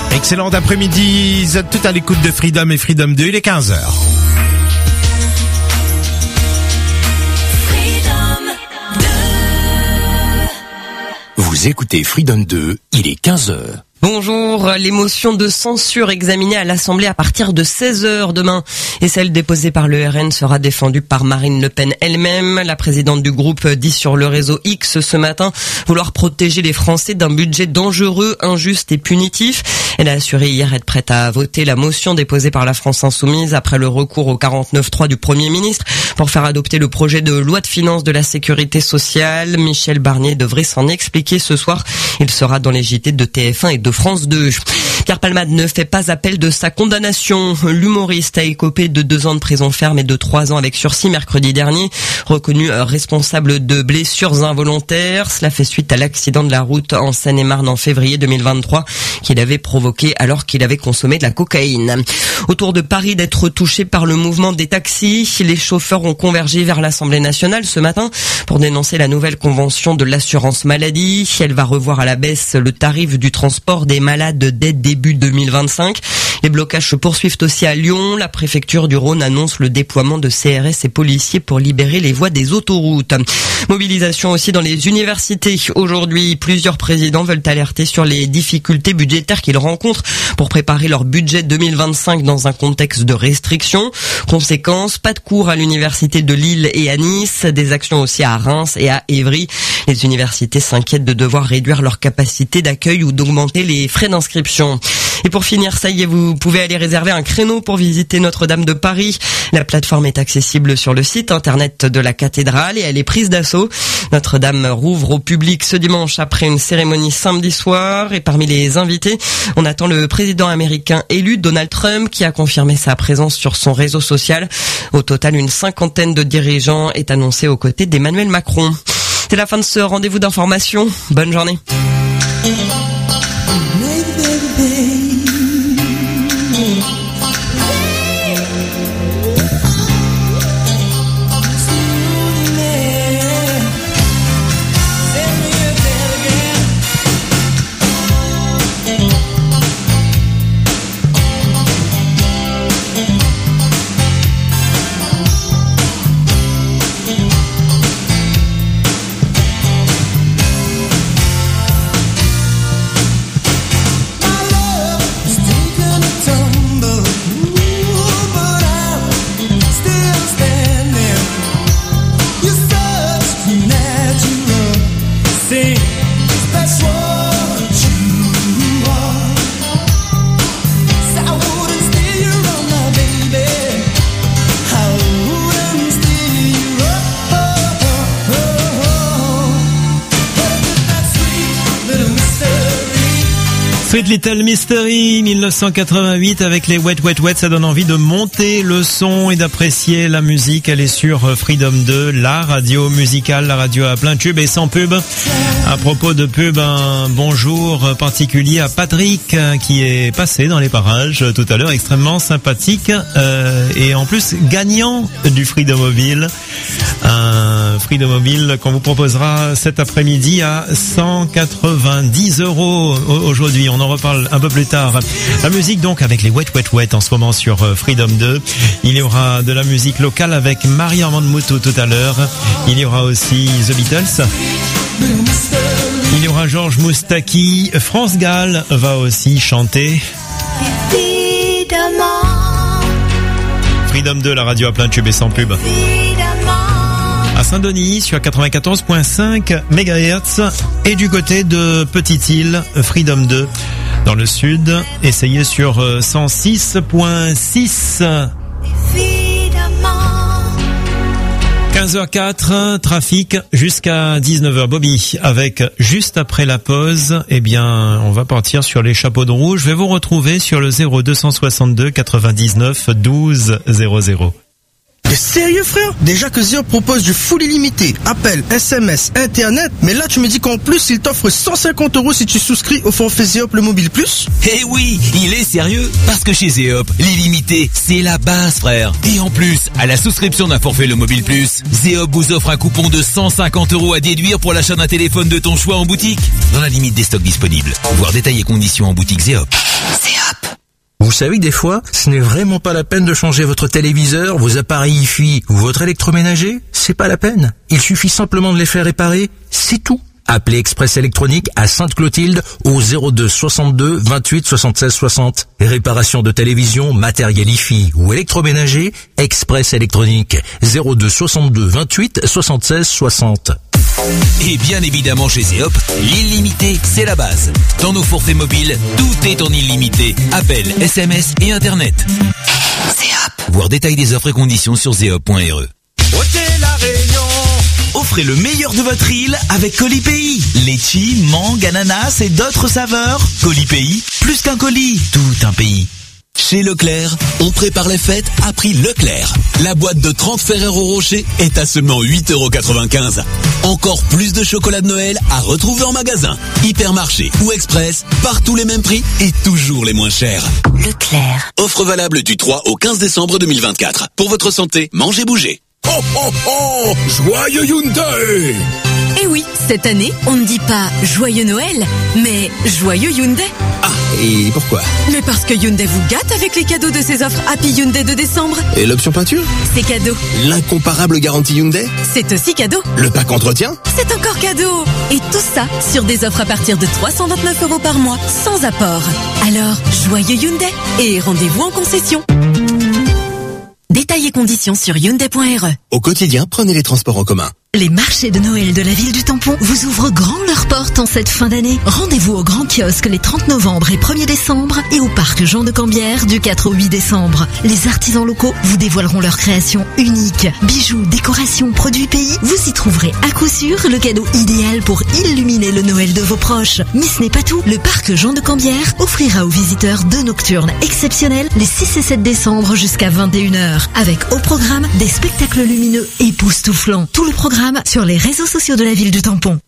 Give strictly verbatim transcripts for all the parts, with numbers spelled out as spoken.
Excellent après-midi, vous êtes tout à l'écoute de Freedom et Freedom deux, il est quinze heures. Vous écoutez Freedom deux, il est quinze heures. Bonjour, les motions de censure examinées à l'Assemblée à partir de seize heures demain et celle déposée par le R N sera défendue par Marine Le Pen elle-même. La présidente du groupe dit sur le réseau X ce matin vouloir protéger les Français d'un budget dangereux, injuste et punitif. Elle a assuré hier être prête à voter la motion déposée par la France Insoumise après le recours au quarante-neuf trois du Premier ministre pour faire adopter le projet de loi de finances de la sécurité sociale. Michel Barnier devrait s'en expliquer ce soir. Il sera dans les J T de T F un et de France deux. Pierre Palmade ne fait pas appel de sa condamnation. L'humoriste a écopé de deux ans de prison ferme et de trois ans avec sursis mercredi dernier, reconnu responsable de blessures involontaires. Cela fait suite à l'accident de la route en Seine-et-Marne en février deux mille vingt-trois qu'il avait provoqué alors qu'il avait consommé de la cocaïne. Autour de Paris d'être touché par le mouvement des taxis, les chauffeurs ont convergé vers l'Assemblée nationale ce matin pour dénoncer la nouvelle convention de l'assurance maladie. Elle va revoir à la baisse le tarif du transport des malades dès début deux mille vingt-cinq. Les blocages se poursuivent aussi à Lyon. La préfecture du Rhône annonce le déploiement de C R S et policiers pour libérer les voies des autoroutes. Mobilisation aussi dans les universités. Aujourd'hui, plusieurs présidents veulent alerter sur les difficultés budgétaires qu'ils rencontrent pour préparer leur budget deux mille vingt-cinq dans un contexte de restriction. Conséquence, pas de cours à l'université de Lille et à Nice, des actions aussi à Reims et à Évry. Les universités s'inquiètent de devoir réduire leur capacité d'accueil ou d'augmenter les frais d'inscription. Et pour finir, ça y est, vous pouvez aller réserver un créneau pour visiter Notre-Dame de Paris. La plateforme est accessible sur le site internet de la cathédrale et elle est prise d'assaut. Notre-Dame rouvre au public ce dimanche après une cérémonie samedi soir. Et parmi les invités, on attend le président américain élu Donald Trump qui a confirmé sa présence sur son réseau social. Au total, une cinquantaine de dirigeants est annoncée aux côtés d'Emmanuel Macron. C'est la fin de ce rendez-vous d'information. Bonne journée. Sweet Little Mystery, dix-neuf cent quatre-vingt-huit avec les Wet Wet Wet, ça donne envie de monter le son et d'apprécier la musique. Elle est sur Freedom deux, la radio musicale, la radio à plein tube et sans pub. À propos de pub, un bonjour particulier à Patrick qui est passé dans les parages tout à l'heure, extrêmement sympathique euh, et en plus gagnant du Freedom Mobile. Un Freedom Mobile qu'on vous proposera cet après-midi à cent quatre-vingt-dix euros aujourd'hui. On en reparle un peu plus tard. La musique donc avec les Wet Wet Wet en ce moment sur Freedom deux. Il y aura de la musique locale avec Marie-Armande Moutou tout à l'heure. Il y aura aussi The Beatles. Il y aura Georges Moustaki. France Gall va aussi chanter. Freedom deux, la radio à plein tube et sans pub. À Saint-Denis sur quatre-vingt-quatorze virgule cinq mégahertz et du côté de Petite-Île, Freedom deux dans le sud, essayez sur cent six virgule six. quinze heures quatre, trafic jusqu'à dix-neuf heures. Bobby, avec juste après la pause, eh bien, on va partir sur les chapeaux de roue. Je vais vous retrouver sur le zéro deux cent soixante-deux quatre-vingt-dix-neuf douze zéro zéro. T'es sérieux, frère? Déjà que Zeo propose du full illimité, appel, S M S, internet, mais là tu me dis qu'en plus il t'offre cent cinquante euros si tu souscris au forfait Zeop le mobile plus? Eh oui, il est sérieux, parce que chez Zeop, l'illimité, c'est la base, frère. Et en plus, à la souscription d'un forfait le mobile plus, Zeop vous offre un coupon de cent cinquante euros à déduire pour l'achat d'un téléphone de ton choix en boutique, dans la limite des stocks disponibles. Voir détails et conditions en boutique Zeop. Vous savez que des fois, ce n'est vraiment pas la peine de changer votre téléviseur, vos appareils Hi-Fi ou votre électroménager. C'est pas la peine. Il suffit simplement de les faire réparer. C'est tout. Appelez Express Électronique à Sainte-Clotilde au zéro deux soixante-deux vingt-huit soixante-seize soixante. Réparation de télévision, matériel Hi-Fi ou électroménager, Express Électronique zéro deux soixante-deux vingt-huit soixante-seize soixante. Et bien évidemment chez Zeop, l'illimité, c'est la base. Dans nos forfaits mobiles, tout est en illimité. Appel, S M S et Internet. Zeop. Voir détail des offres et conditions sur zeop point r e. Offrez le meilleur de votre île avec Colis Pays. Litchi, mangue, ananas et d'autres saveurs. Colis Pays, plus qu'un colis, tout un pays. Chez Leclerc, on prépare les fêtes à prix Leclerc. La boîte de trente Ferrero Rocher est à seulement huit euros quatre-vingt-quinze. Encore plus de chocolat de Noël à retrouver en magasin, hypermarché ou express, partout les mêmes prix et toujours les moins chers. Leclerc. Offre valable du trois au quinze décembre deux mille vingt-quatre. Pour votre santé, mangez, bougez. Oh oh oh, joyeux Hyundai! Eh oui, cette année, on ne dit pas joyeux Noël, mais joyeux Hyundai. Ah, et pourquoi? Mais parce que Hyundai vous gâte avec les cadeaux de ses offres Happy Hyundai de décembre. Et l'option peinture? C'est cadeau. L'incomparable garantie Hyundai? C'est aussi cadeau. Le pack entretien? C'est encore cadeau. Et tout ça sur des offres à partir de trois cent vingt-neuf euros par mois, sans apport. Alors, joyeux Hyundai et rendez-vous en concession. Détails et conditions sur hyundai point r e. Au quotidien, prenez les transports en commun. Les marchés de Noël de la ville du Tampon vous ouvrent grand leurs portes en cette fin d'année. Rendez-vous au Grand Kiosque les trente novembre et premier décembre et au Parc Jean de Cambière du quatre au huit décembre. Les artisans locaux vous dévoileront leurs créations uniques. Bijoux, décorations, produits pays, vous y trouverez à coup sûr le cadeau idéal pour illuminer le Noël de vos proches. Mais ce n'est pas tout. Le Parc Jean de Cambière offrira aux visiteurs deux nocturnes exceptionnels les six et sept décembre jusqu'à vingt et une heures. Avec au programme des spectacles lumineux époustouflants. Tout le programme sur les réseaux sociaux de la ville du Tampon.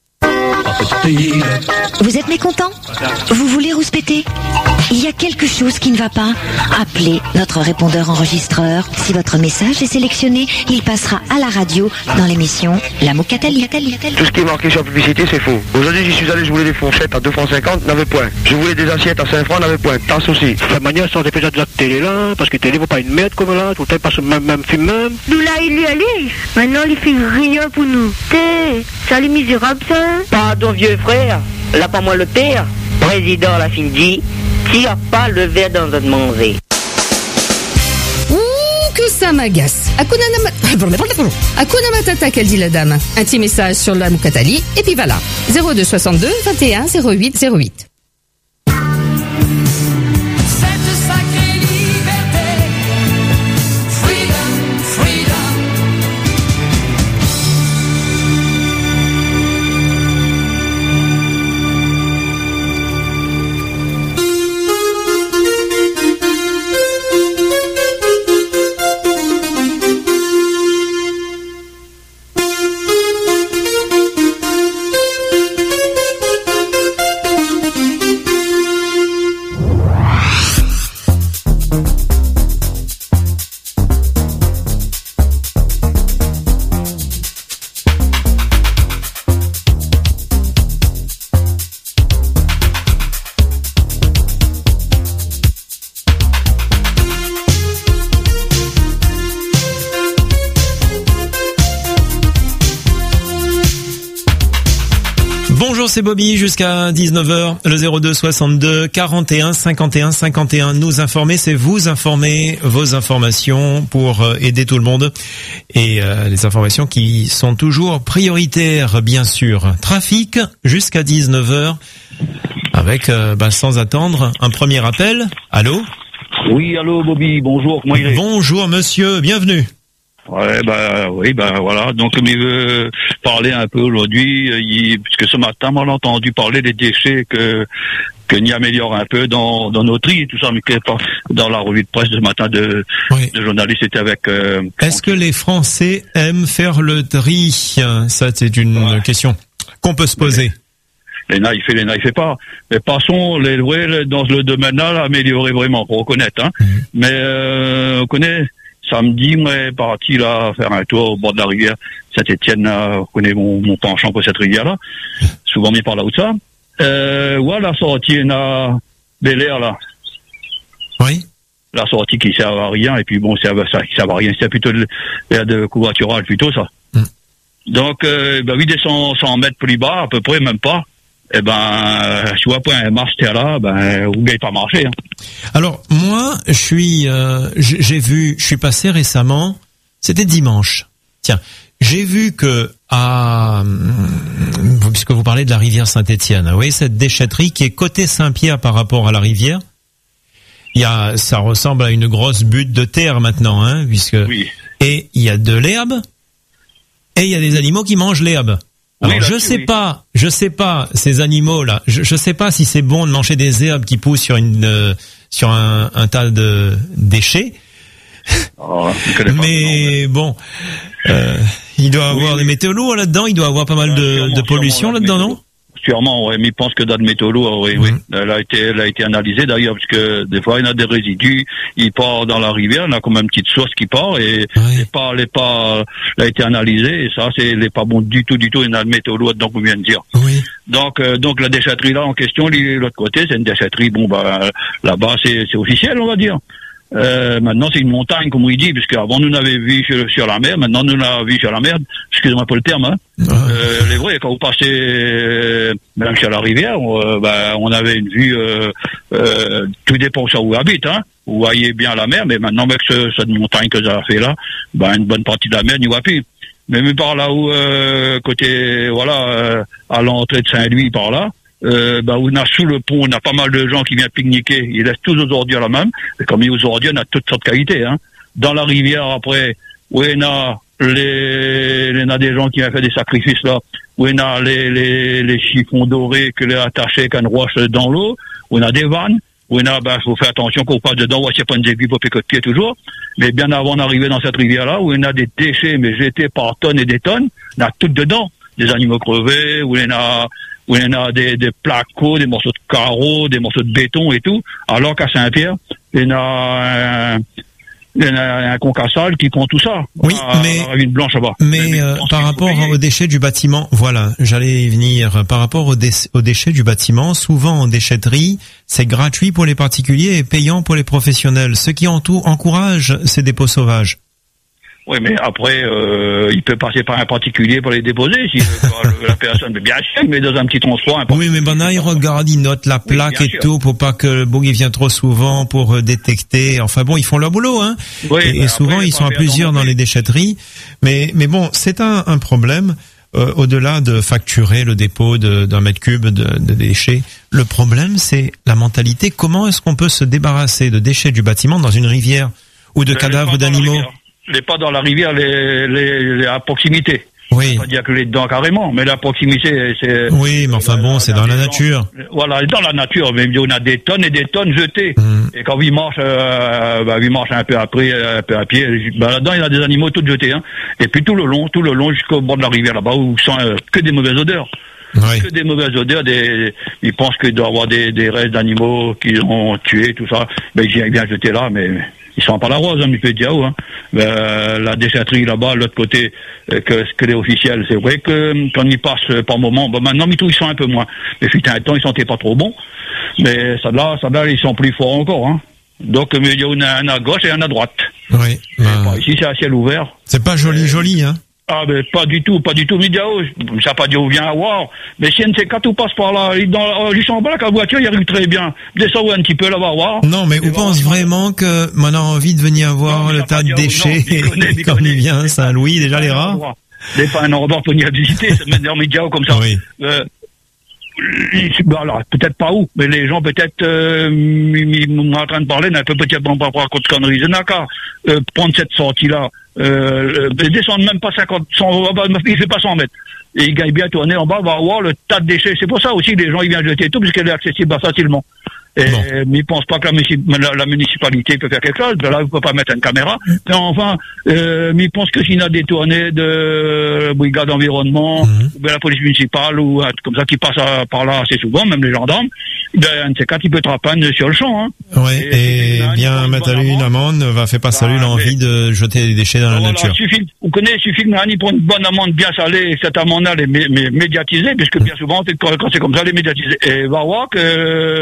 Vous êtes mécontent? Vous voulez rouspéter? Il y a quelque chose qui ne va pas? Appelez notre répondeur enregistreur. Si votre message est sélectionné, il passera à la radio dans l'émission La Mocatali. Tout ce qui est marqué sur la publicité, c'est faux. Aujourd'hui, j'y suis allé, je voulais des fourchettes à deux francs cinquante, n'avait point. Je voulais des assiettes à cinq francs, n'avait point. Tasse aussi. La manière, sans déjà de la télé là, parce que télé vaut pas une merde comme là, tout le temps passe le même, même film même. Nous là, il y allait. Maintenant, il fait rien pour nous. T'es, ça les misérables, ça. Pardon, vieux frère. Là, pas moi le père. Président, la fin dit, tire pas le verre dans notre manger. Ouh, que ça m'agace. Hakuna Mat- Hakuna Matata, qu'elle dit la dame. Un petit message sur la Mukatali, et puis voilà. zéro deux soixante-deux vingt et un zéro huit zéro huit. Bonjour, c'est Bobby, jusqu'à dix-neuf heures, le zéro deux soixante-deux quarante et un cinquante et un cinquante et un. Nous informer, c'est vous informer, vos informations pour aider tout le monde. Et euh, les informations qui sont toujours prioritaires, bien sûr. Trafic, jusqu'à dix-neuf heures, avec, euh, bah, sans attendre, un premier appel. Allô? Oui, allô Bobby, bonjour, comment il est? Bonjour monsieur, bienvenue. Ouais, bah oui, bah voilà. Donc, il veut parler un peu aujourd'hui, il, puisque ce matin, on a entendu parler des déchets que que n'y améliore un peu dans dans nos tri et tout ça, mais que dans la revue de presse de ce matin de, oui. de journalistes, c'était avec. Euh, Est-ce que les Français aiment faire le tri? Ça, c'est une ouais. question qu'on peut se poser. L'E N A, il fait, l'E N A, il fait pas. Mais passons, les ouais, dans le domaine-là, l'améliorer vraiment, pour reconnaître. Hein. Mmh. Mais euh, on connaît. Samedi, moi, parti là faire un tour au bord de la rivière Saint-Étienne. On connaît mon, mon penchant pour cette rivière-là. Souvent mis par là où ça. Euh, voilà, sortie, on a Bel Air là. Oui. la sortie qui sert à rien, et puis bon, ça va, ça, ça va rien, c'est plutôt de, de covoiturage, plutôt ça. Mm. Donc, euh, ben, oui, des cent, cent mètres plus bas, à peu près, même pas. Eh ben, tu vois, point, marche là, ben, vous n'avez pas marché, hein. Alors, moi, je suis, euh, j'ai vu, je suis passé récemment, c'était dimanche. Tiens, j'ai vu que, à, puisque vous parlez de la rivière Saint-Étienne, vous voyez cette déchetterie qui est côté Saint-Pierre par rapport à la rivière. Il y a, ça ressemble à une grosse butte de terre maintenant, hein, puisque, oui. Et il y a de l'herbe, et il y a des animaux qui mangent l'herbe. Alors, oui, je sais oui. pas, je sais pas, ces animaux-là, je, je sais pas si c'est bon de manger des herbes qui poussent sur une, euh, sur un, un tas de déchets. Oh, mais pas, bon, euh, il doit avoir oui, des métaux lourds là-dedans, il doit avoir pas mal de, sûrement, de pollution là-dedans, non? Sûrement, oui, mais je pense que dans le métaux lourds, oui, mmh. oui. Elle a été, elle a été analysée d'ailleurs, parce que des fois, il y en a des résidus, il part dans la rivière, il y a comme une petite source qui part, et oui. les pas, les pas, elle a été analysée, et ça, c'est, les pas bon du tout, du tout, il y a le métaux lourds, donc, on vient de dire. Oui. Donc, euh, donc, la déchetterie là, en question, l'autre côté, c'est une déchetterie, bon, bah, là-bas, c'est, c'est officiel, on va dire. Euh, maintenant, c'est une montagne, comme il dit, puisque avant nous l'avait vu sur, sur la mer, maintenant nous l'avons vu sur la mer, excusez-moi pas le terme, hein. Ouais. Euh, les vrais, quand vous passez, euh, même sur la rivière, euh, bah, on avait une vue, euh, euh, tout dépend sur où vous habitez, hein. Vous voyez bien la mer, mais maintenant, avec ce, cette montagne que ça a fait là, bah, une bonne partie de la mer n'y voit plus. Mais même par là où, euh, côté, voilà, euh, à l'entrée de Saint-Louis, par là, Euh, bah, on a sous le pont, on a pas mal de gens qui viennent pique-niquer. Ils laissent tous aux ordures là même. Et comme il y a aux ordures, on a toutes sortes de qualités, hein. Dans la rivière, après, où il y a les, il y a des gens qui ont fait des sacrifices là, où il y a les, les, les chiffons dorés que les attachés avec une roche dans l'eau, où il y a des vannes, où il y a, bah, faut faire attention qu'on passe dedans, voici pas une aiguille pour piquer de pied toujours. Mais bien avant d'arriver dans cette rivière là, où il y a des déchets, mais jetés par tonnes et des tonnes, il y a tout dedans. Des animaux crevés, où il y a, où il y en a des, des placots, des morceaux de carreaux, des morceaux de béton et tout, alors qu'à Saint-Pierre, il y en a un, il y en a un concassal qui prend tout ça. Oui, à, mais, à une blanche là-bas. Mais, mais euh, par rapport aux déchets du bâtiment, voilà, j'allais y venir. Par rapport aux, dé- aux déchets du bâtiment, souvent en déchetterie, c'est gratuit pour les particuliers et payant pour les professionnels, ce qui en tout encourage ces dépôts sauvages. Oui, mais après, euh, il peut passer par un particulier pour les déposer, si la personne, bien sûr, mais dans un petit transport. Oui, mais ben là, il regarde, il note la plaque oui, et sûr. tout pour pas que le bouc il vienne trop souvent pour euh, détecter. Enfin bon, ils font leur boulot, hein. Oui, et, et souvent, après, ils sont à plusieurs dans les déchetteries. Mais, mais bon, c'est un, un problème. Euh, au-delà de facturer le dépôt de, d'un mètre cube de, de déchets, le problème, c'est la mentalité. Comment est-ce qu'on peut se débarrasser de déchets du bâtiment dans une rivière ou de cadavres d'animaux? Les pas dans la rivière, les, les, les à proximité. Oui. Pas dire que les dedans carrément, mais la proximité, c'est. Oui, mais enfin bon, c'est dans la nature. Voilà, dans la nature, mais on a des tonnes et des tonnes jetées. Mmh. Et quand ils marchent, euh, bah, ils marchent un peu après, un peu à pied. Bah, là-dedans, il y a des animaux tous jetés, hein. Et puis tout le long, tout le long jusqu'au bord de la rivière là-bas, où sont euh, que des mauvaises odeurs. Oui. Que des mauvaises odeurs, des, ils pensent qu'il doit y avoir des, des restes d'animaux qu'ils ont tués, tout ça. Ben, ils viennent bien jeter là, mais. Ils sont pas la rose, un petit peu diao, hein. Euh, la déchetterie là-bas, l'autre côté, euh, que, que les officiels, c'est vrai que quand ils passent par moment, bon, maintenant, ils sont un peu moins. Mais fut un temps, ils sentaient pas trop bon. Mais ça là, ça là, ils sont plus forts encore, hein. Donc, il y en a un à gauche et un à droite. Oui. Ben... Ici, c'est à ciel ouvert. C'est pas joli, joli, hein. Ah, ben, pas du tout, pas du tout, Midiao. Ça pas dit où vient à voir. Mais si N C quatre ou passe par là, dans, ils sont en bas, la voiture, il arrive très bien. Descends un petit peu, là-bas, voir. Non, mais on pense vraiment que, on a envie de venir voir non, le tas de déchets, comme il vient à Saint-Louis, déjà les rats. C'est pas un endroit pour venir visiter, c'est maintenant Midiao comme ça. Oui. Euh, alors, peut-être pas où, mais les gens, peut-être, euh, ils sont en train de parler, n'a peut-être pas par rapport à contre conneries. Ils n'ont qu'à prendre cette sortie-là. Euh, descendre même pas cinquante, cent, il fait pas cent mètres. Et il gagne bien tourner en bas, va voir le tas de déchets. C'est pour ça aussi que les gens, ils viennent jeter tout, puisqu'elle est accessible facilement. Et, bon. Mais ils pensent pas que la, la, la municipalité peut faire quelque chose. Là, vous pouvez pas mettre une caméra. Mais enfin, euh, mais ils pensent que s'il y a des tournées de brigade d'environnement, mm-hmm. ou de la police municipale, ou comme ça, qui passent à, par là assez souvent, même les gendarmes, ben, un de ces quatre, il peut te rappeler sur le champ, hein. Oui, et, et là, bien mettre une amende, va faire passer bah, l'envie mais... de jeter des déchets dans bah, la voilà, nature. Suffit, vous connaissez, il suffit que pour une bonne amende bien salée, cette amende-là, elle est mé- mé- médiatisée, puisque bien souvent, quand c'est comme ça, elle est médiatisée. Et va voir que,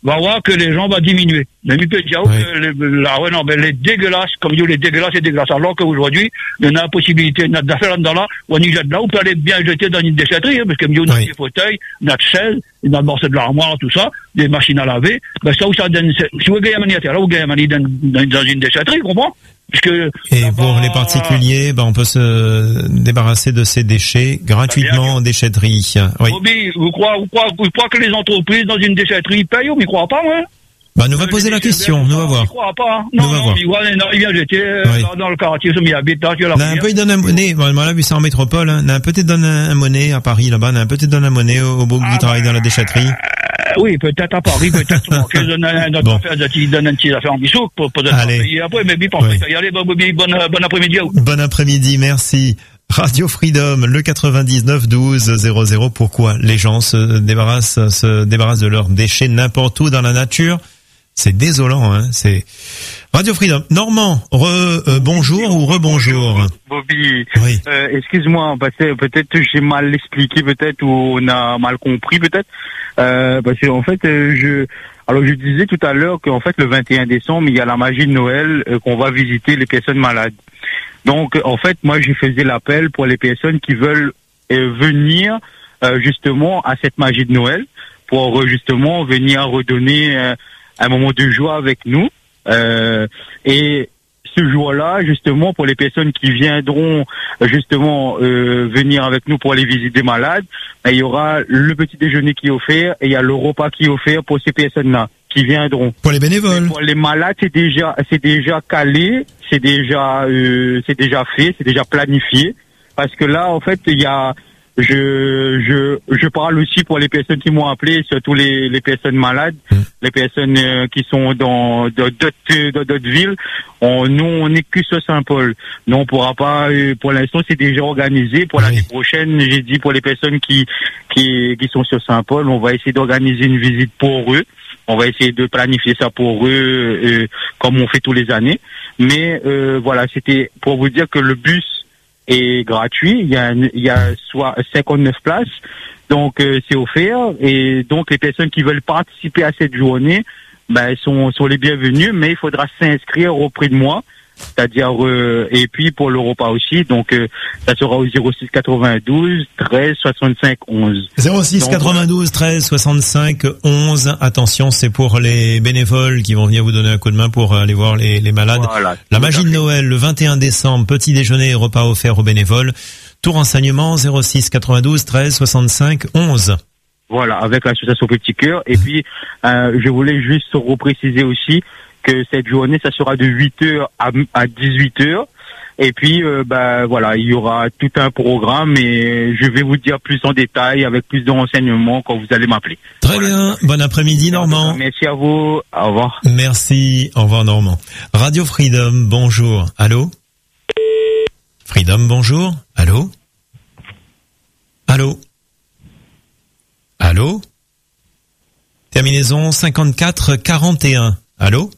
va voir que les gens vont diminuer. Mais il peut dire Oui. que les, la ouais, non, ben, les dégueulasses, comme dit, les dégueulasses et dégueulasses. Alors qu'aujourd'hui, il y en a la possibilité, il y a des affaires là-dedans là, on y jette là, on peut aller bien jeter dans une déchetterie, hein, parce que, on a Oui. des fauteuils, on a des chaises, on a le morceau de l'armoire, tout ça, des machines à laver, ben, ça, où ça donne, si vous gagnez un mani à terre, là, vous gagnez un mani dans, dans, dans une déchetterie, comprends? Puisque, Et pour les particuliers, ben, on peut se débarrasser de ces déchets gratuitement en déchetterie. Oui. Bobby, vous croyez, vous croyez, vous croyez que les entreprises dans une déchetterie payent, on n'y croit pas, hein? Bah, nous va poser la question, nous va voir. Je crois pas. Non, Nous va non, voir. il, voit, non, il vient jeter euh, Oui. dans, dans le quartier, il habite là, tu as la On a un peu, il donne un monnaie, bon, on a vu ça en métropole, hein. On a un peut-être donné un, un monnaie à Paris, là-bas, on a un peut-être donné un monnaie au, au beau Ah, qui travaille dans la déchetterie. Euh, oui, peut-être à Paris, peut-être au Marquès, donne un autre Bon. affaire, il donne un petit affaire en bisou, pour peut-être Allez. payer après, mais bien, parfait, y aller, bon, Bobby, bon, euh, bon après-midi à vous. Bon après-midi, merci. Radio Freedom, le quatre-vingt-dix-neuf douze zéro zéro. Pourquoi les gens se débarrassent, se débarrassent de leurs déchets n'importe où dans la nature? C'est désolant, hein. C'est Radio Freedom. Normand, re, euh, bonjour ou rebonjour. Bobby, Oui. euh, excuse-moi, parce que peut-être j'ai mal expliqué, peut-être, ou on a mal compris, peut-être, euh, parce qu'en fait, euh, je, alors je disais tout à l'heure qu'en fait, le vingt et un décembre, il y a la magie de Noël, euh, qu'on va visiter les personnes malades. Donc, en fait, moi, je faisais l'appel pour les personnes qui veulent euh, venir, euh, justement, à cette magie de Noël, pour euh, justement venir redonner euh, un moment de joie avec nous. Euh, et ce jour-là, justement, pour les personnes qui viendront justement euh, venir avec nous pour aller visiter des malades, ben, il y aura le petit déjeuner qui est offert et il y a le repas qui est offert pour ces personnes-là qui viendront. Pour les bénévoles. Mais pour les malades, c'est déjà, c'est déjà calé, c'est déjà, euh, c'est déjà fait, c'est déjà planifié. Parce que là, en fait, il y a, je, je, je parle aussi pour les personnes qui m'ont appelé, surtout les, les personnes malades, mmh. les personnes euh, qui sont dans d'autres, dans d'autres villes. On, nous, on n'est que sur Saint-Paul. Nous, on pourra pas. Euh, pour l'instant, c'est déjà organisé. Pour oui. l'année prochaine, j'ai dit pour les personnes qui, qui, qui sont sur Saint-Paul, on va essayer d'organiser une visite pour eux. On va essayer de planifier ça pour eux, euh, comme on fait tous les années. Mais euh, voilà, c'était pour vous dire que le bus est gratuit. Il y a, il y a soit cinquante-neuf places, donc euh, c'est offert. Et donc les personnes qui veulent participer à cette journée, ben sont, sont les bienvenues. Mais il faudra s'inscrire auprès de moi. C'est-à-dire euh, et puis pour le repas aussi, donc euh, ça sera au zéro six quatre-vingt-douze treize soixante-cinq onze. zéro six quatre-vingt-douze treize soixante-cinq onze. Attention, c'est pour les bénévoles qui vont venir vous donner un coup de main pour aller voir les, les malades. Voilà, la magie de Noël, le vingt et un décembre, petit déjeuner et repas offert aux bénévoles. Tout renseignement zéro six quatre-vingt-douze treize soixante-cinq onze. Voilà, avec l'association Petit Cœur. Et puis, euh, je voulais juste repréciser aussi que cette journée, ça sera de huit heures à dix-huit heures. Et puis, euh, bah, voilà, il y aura tout un programme et je vais vous dire plus en détail avec plus de renseignements quand vous allez m'appeler. Très voilà. Bien. Bon après-midi, Normand. Merci à vous. Au revoir. Merci. Au revoir, Normand. Radio Freedom, bonjour. Allô? Freedom, bonjour. Allô? Allô? Allô? Terminaison cinquante-quatre quarante et un. Allô?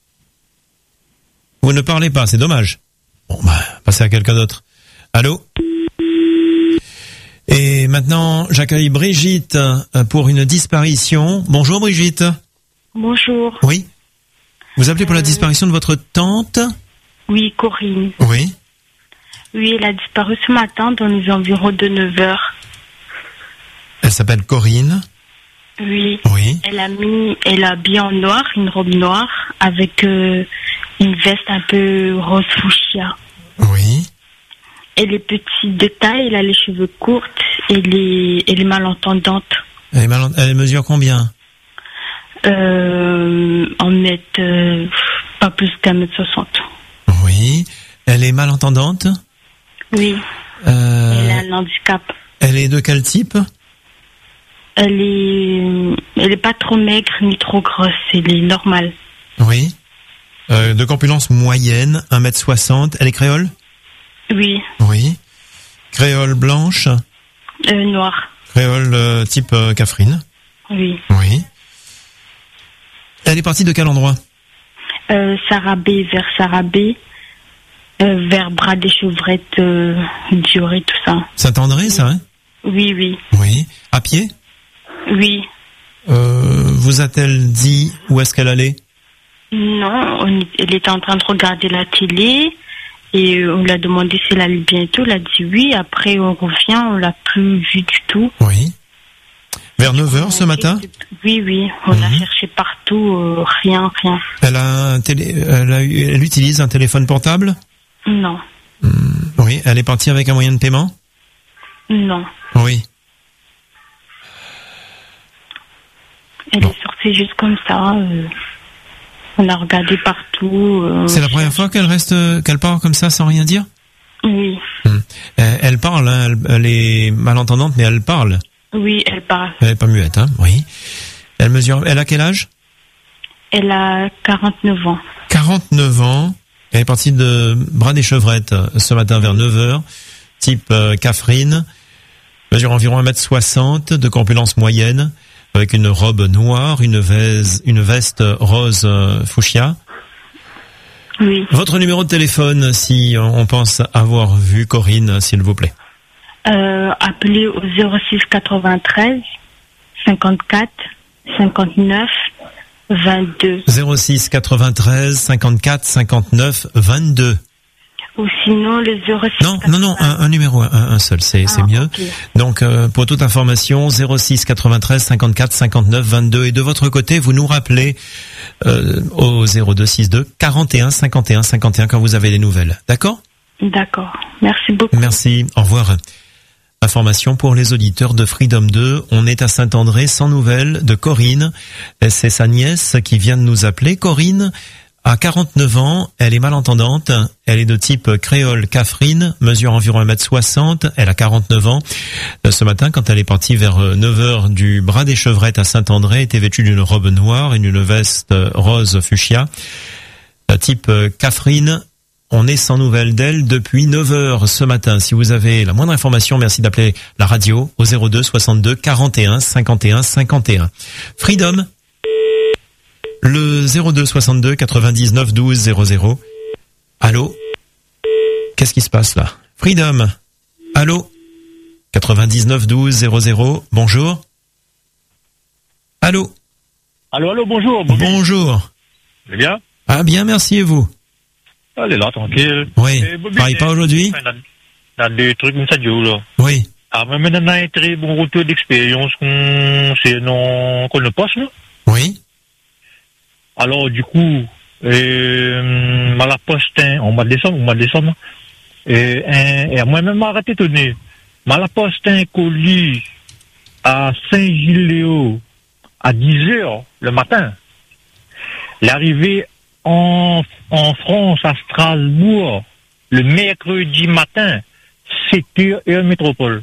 Vous ne parlez pas, c'est dommage. Bon, bah, passez à quelqu'un d'autre. Allô? Et maintenant, j'accueille Brigitte pour une disparition. Bonjour Brigitte. Bonjour. Oui. Vous appelez pour euh... la disparition de votre tante? Oui, Corinne. Oui. Oui, elle a disparu ce matin dans les environs de neuf heures. Elle s'appelle Corinne? Oui. Oui. Elle a mis, elle a habillé en noir, une robe noire avec euh, une veste un peu rose fuchsia. Oui. Elle est petite de taille, elle a les cheveux courts, elle est, elle est malentendante. Elle, est mal, elle mesure combien? Euh, en mètre, euh, pas plus qu'un mètre soixante. Oui. Elle est malentendante? Oui. Euh, elle a un handicap. Elle est de quel type? Elle est, elle est pas trop maigre ni trop grosse, elle est normale. Oui. Euh, de corpulence moyenne, un mètre soixante. Elle est créole? Oui. Oui. Créole blanche? Euh, noire. Créole euh, type euh, Catherine? Oui. Oui. Elle est partie de quel endroit? euh, Sarabé, vers Sarabé, euh, vers Bras des Chevrettes, euh, Dioré, tout ça. Saint-André, ça, hein? Oui, oui. Oui. À pied? Oui. Euh, vous a-t-elle dit où est-ce qu'elle allait? Non, on, elle était en train de regarder la télé et on lui a demandé si elle allait bientôt. Elle a dit oui. Après, on revient, on l'a plus vue du tout. Oui. Vers neuf heures ce matin? Oui, oui. On Mhm. a cherché partout, euh, rien, rien. Elle a un télé, elle a eu, elle utilise un téléphone portable? Non, Oui. Elle est partie avec un moyen de paiement? non. Oui. Elle est sortie juste comme ça. euh, on a regardé partout. euh, C'est la première fois qu'elle reste, qu'elle part comme ça sans rien dire? Oui, Euh, Elle parle, hein, elle, elle est malentendante, mais elle parle. oui, elle parle. Elle est pas muette, hein? Oui. Elle mesure, elle a quel âge? Elle a quarante-neuf ans. quarante-neuf ans. Elle est partie de Bras des Chevrettes euh, ce matin vers neuf heures. Type euh, Catherine. Mesure environ un mètre soixante, de corpulence moyenne, avec une robe noire, une veste, une veste rose euh, fuchsia. Oui. Votre numéro de téléphone, si on pense avoir vu Corinne, s'il vous plaît. Euh, appelez au zéro six quatre-vingt-treize cinquante-quatre cinquante-neuf vingt-deux. zéro six quatre-vingt-treize cinquante-quatre cinquante-neuf vingt-deux. Ou sinon le zéro six. Non, non, non, un, un numéro, un, un seul, c'est c'est mieux. ok. Donc, euh, pour toute information, zéro six quatre-vingt-treize cinquante-quatre cinquante-neuf vingt-deux. Et de votre côté, vous nous rappelez euh, au zéro deux soixante-deux quarante et un cinquante et un cinquante et un quand vous avez des nouvelles. D'accord? D'accord. Merci beaucoup. Merci, au revoir. Information pour les auditeurs de Freedom deux. On est à Saint-André sans nouvelles de Corinne. C'est sa nièce qui vient de nous appeler. Corinne a quarante-neuf ans, elle est malentendante, elle est de type créole Catherine, mesure environ un mètre soixante, elle a quarante-neuf ans. Ce matin, quand elle est partie vers neuf heures du Bras des Chevrettes à Saint-André, elle était vêtue d'une robe noire et d'une veste rose fuchsia. Type Catherine, on est sans nouvelles d'elle depuis neuf heures ce matin. Si vous avez la moindre information, merci d'appeler la radio au zéro deux soixante-deux quarante et un cinquante et un cinquante et un. Freedom, le zéro deux soixante-deux quatre-vingt-dix-neuf douze zéro zéro. Allô? Qu'est-ce qui se passe là? Freedom. Allô? quatre-vingt-dix-neuf douze zéro zéro. Bonjour. Allô? Allô, allô, bonjour. Bonjour. C'est bien? Ah bien, merci et vous? Allez là, tranquille. Oui. Eh, Bobby, Pareil pas aujourd'hui? Dans des trucs comme ça, Joe, là. Oui. Ah, mais maintenant, on a un très bon retour d'expérience qu'on, c'est non, qu'on ne passe, là. Oui. Alors, du coup, euh, à la poste, hein, en mois de décembre, au mois de décembre, et, un, et moi-même, arrêté de donner. À la poste, un colis à Saint-Gilles-Léo à dix heures le matin. L'arrivée en, en France, à Strasbourg, le mercredi matin, sept heures heure métropole.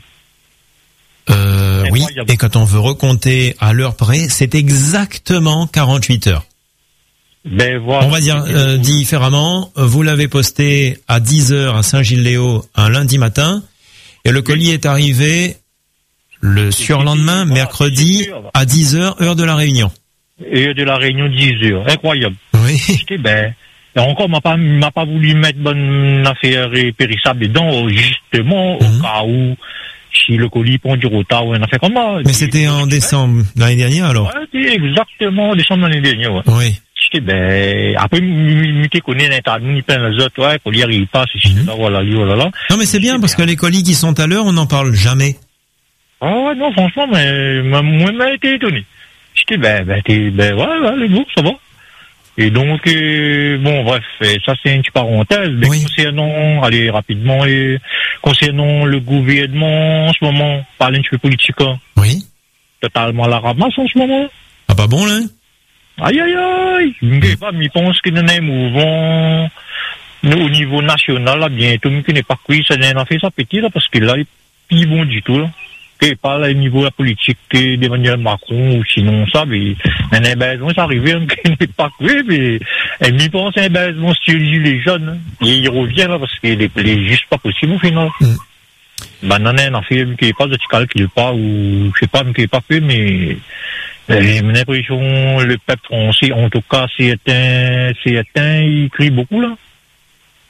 Euh, oui. Et quand on veut recompter à l'heure près, c'est exactement quarante-huit heures. Ben, voilà. On va dire euh, différemment, vous l'avez posté à dix heures à Saint-Gilles-Léo un lundi matin, et le colis est arrivé le surlendemain, mercredi, à dix heures, heure de la Réunion. Heure de la Réunion, dix heures. Incroyable. Oui. J'étais, ben, et encore, m'a pas, m'a pas voulu mettre bonne affaire périssable dedans, justement, au cas où, si le colis prend du retard ou un affaire comme ça. Mais c'était en décembre l'année dernière, alors? Ouais, c'était exactement en décembre l'année dernière, ouais. Oui. J'étais, ben, après, m'étais connais l'internet, ni plein les autres, ouais, qu'on y arrive pas, c'est ça, voilà, voilà, là. Non, mais c'est bien, parce que les colis qui sont à l'heure, on n'en parle jamais. Ah ouais, non, franchement, mais, moi, m'a été étonné. J'étais, ben, ben, t'es, ben, ouais, ouais, les gars, ça va. Et donc, euh, bon, bref, ça c'est une petite parenthèse. Mais oui. Concernant, allez, rapidement, et concernant le gouvernement en ce moment, parler un petit peu politique. Oui. Totalement à la ramasse en ce moment. Ah, pas bon, là? Aïe, aïe, aïe. Je sais pas, mais je pense qu'il y a un mouvement au niveau national, là, bientôt, mais qu'il n'est pas cuit, ça n'a fait ça petit, là, parce que là, il est bon du tout, là. Que pas là, au niveau de la politique d'Emmanuel Macron ou sinon ça, mais un ébaissement, c'est arrivé, qui n'est pas cru, mais elle m'y pense un ébaissement sur les jeunes, et il revient là, parce qu'il est juste pas possible au final. Mm. Ben, non, non, fait, qui n'est pas, de calcule pas, ou je sais pas, qui n'est pas fait, mais j'ai l'impression, le peuple français, en tout cas, c'est éteint, c'est éteint, il crie beaucoup là.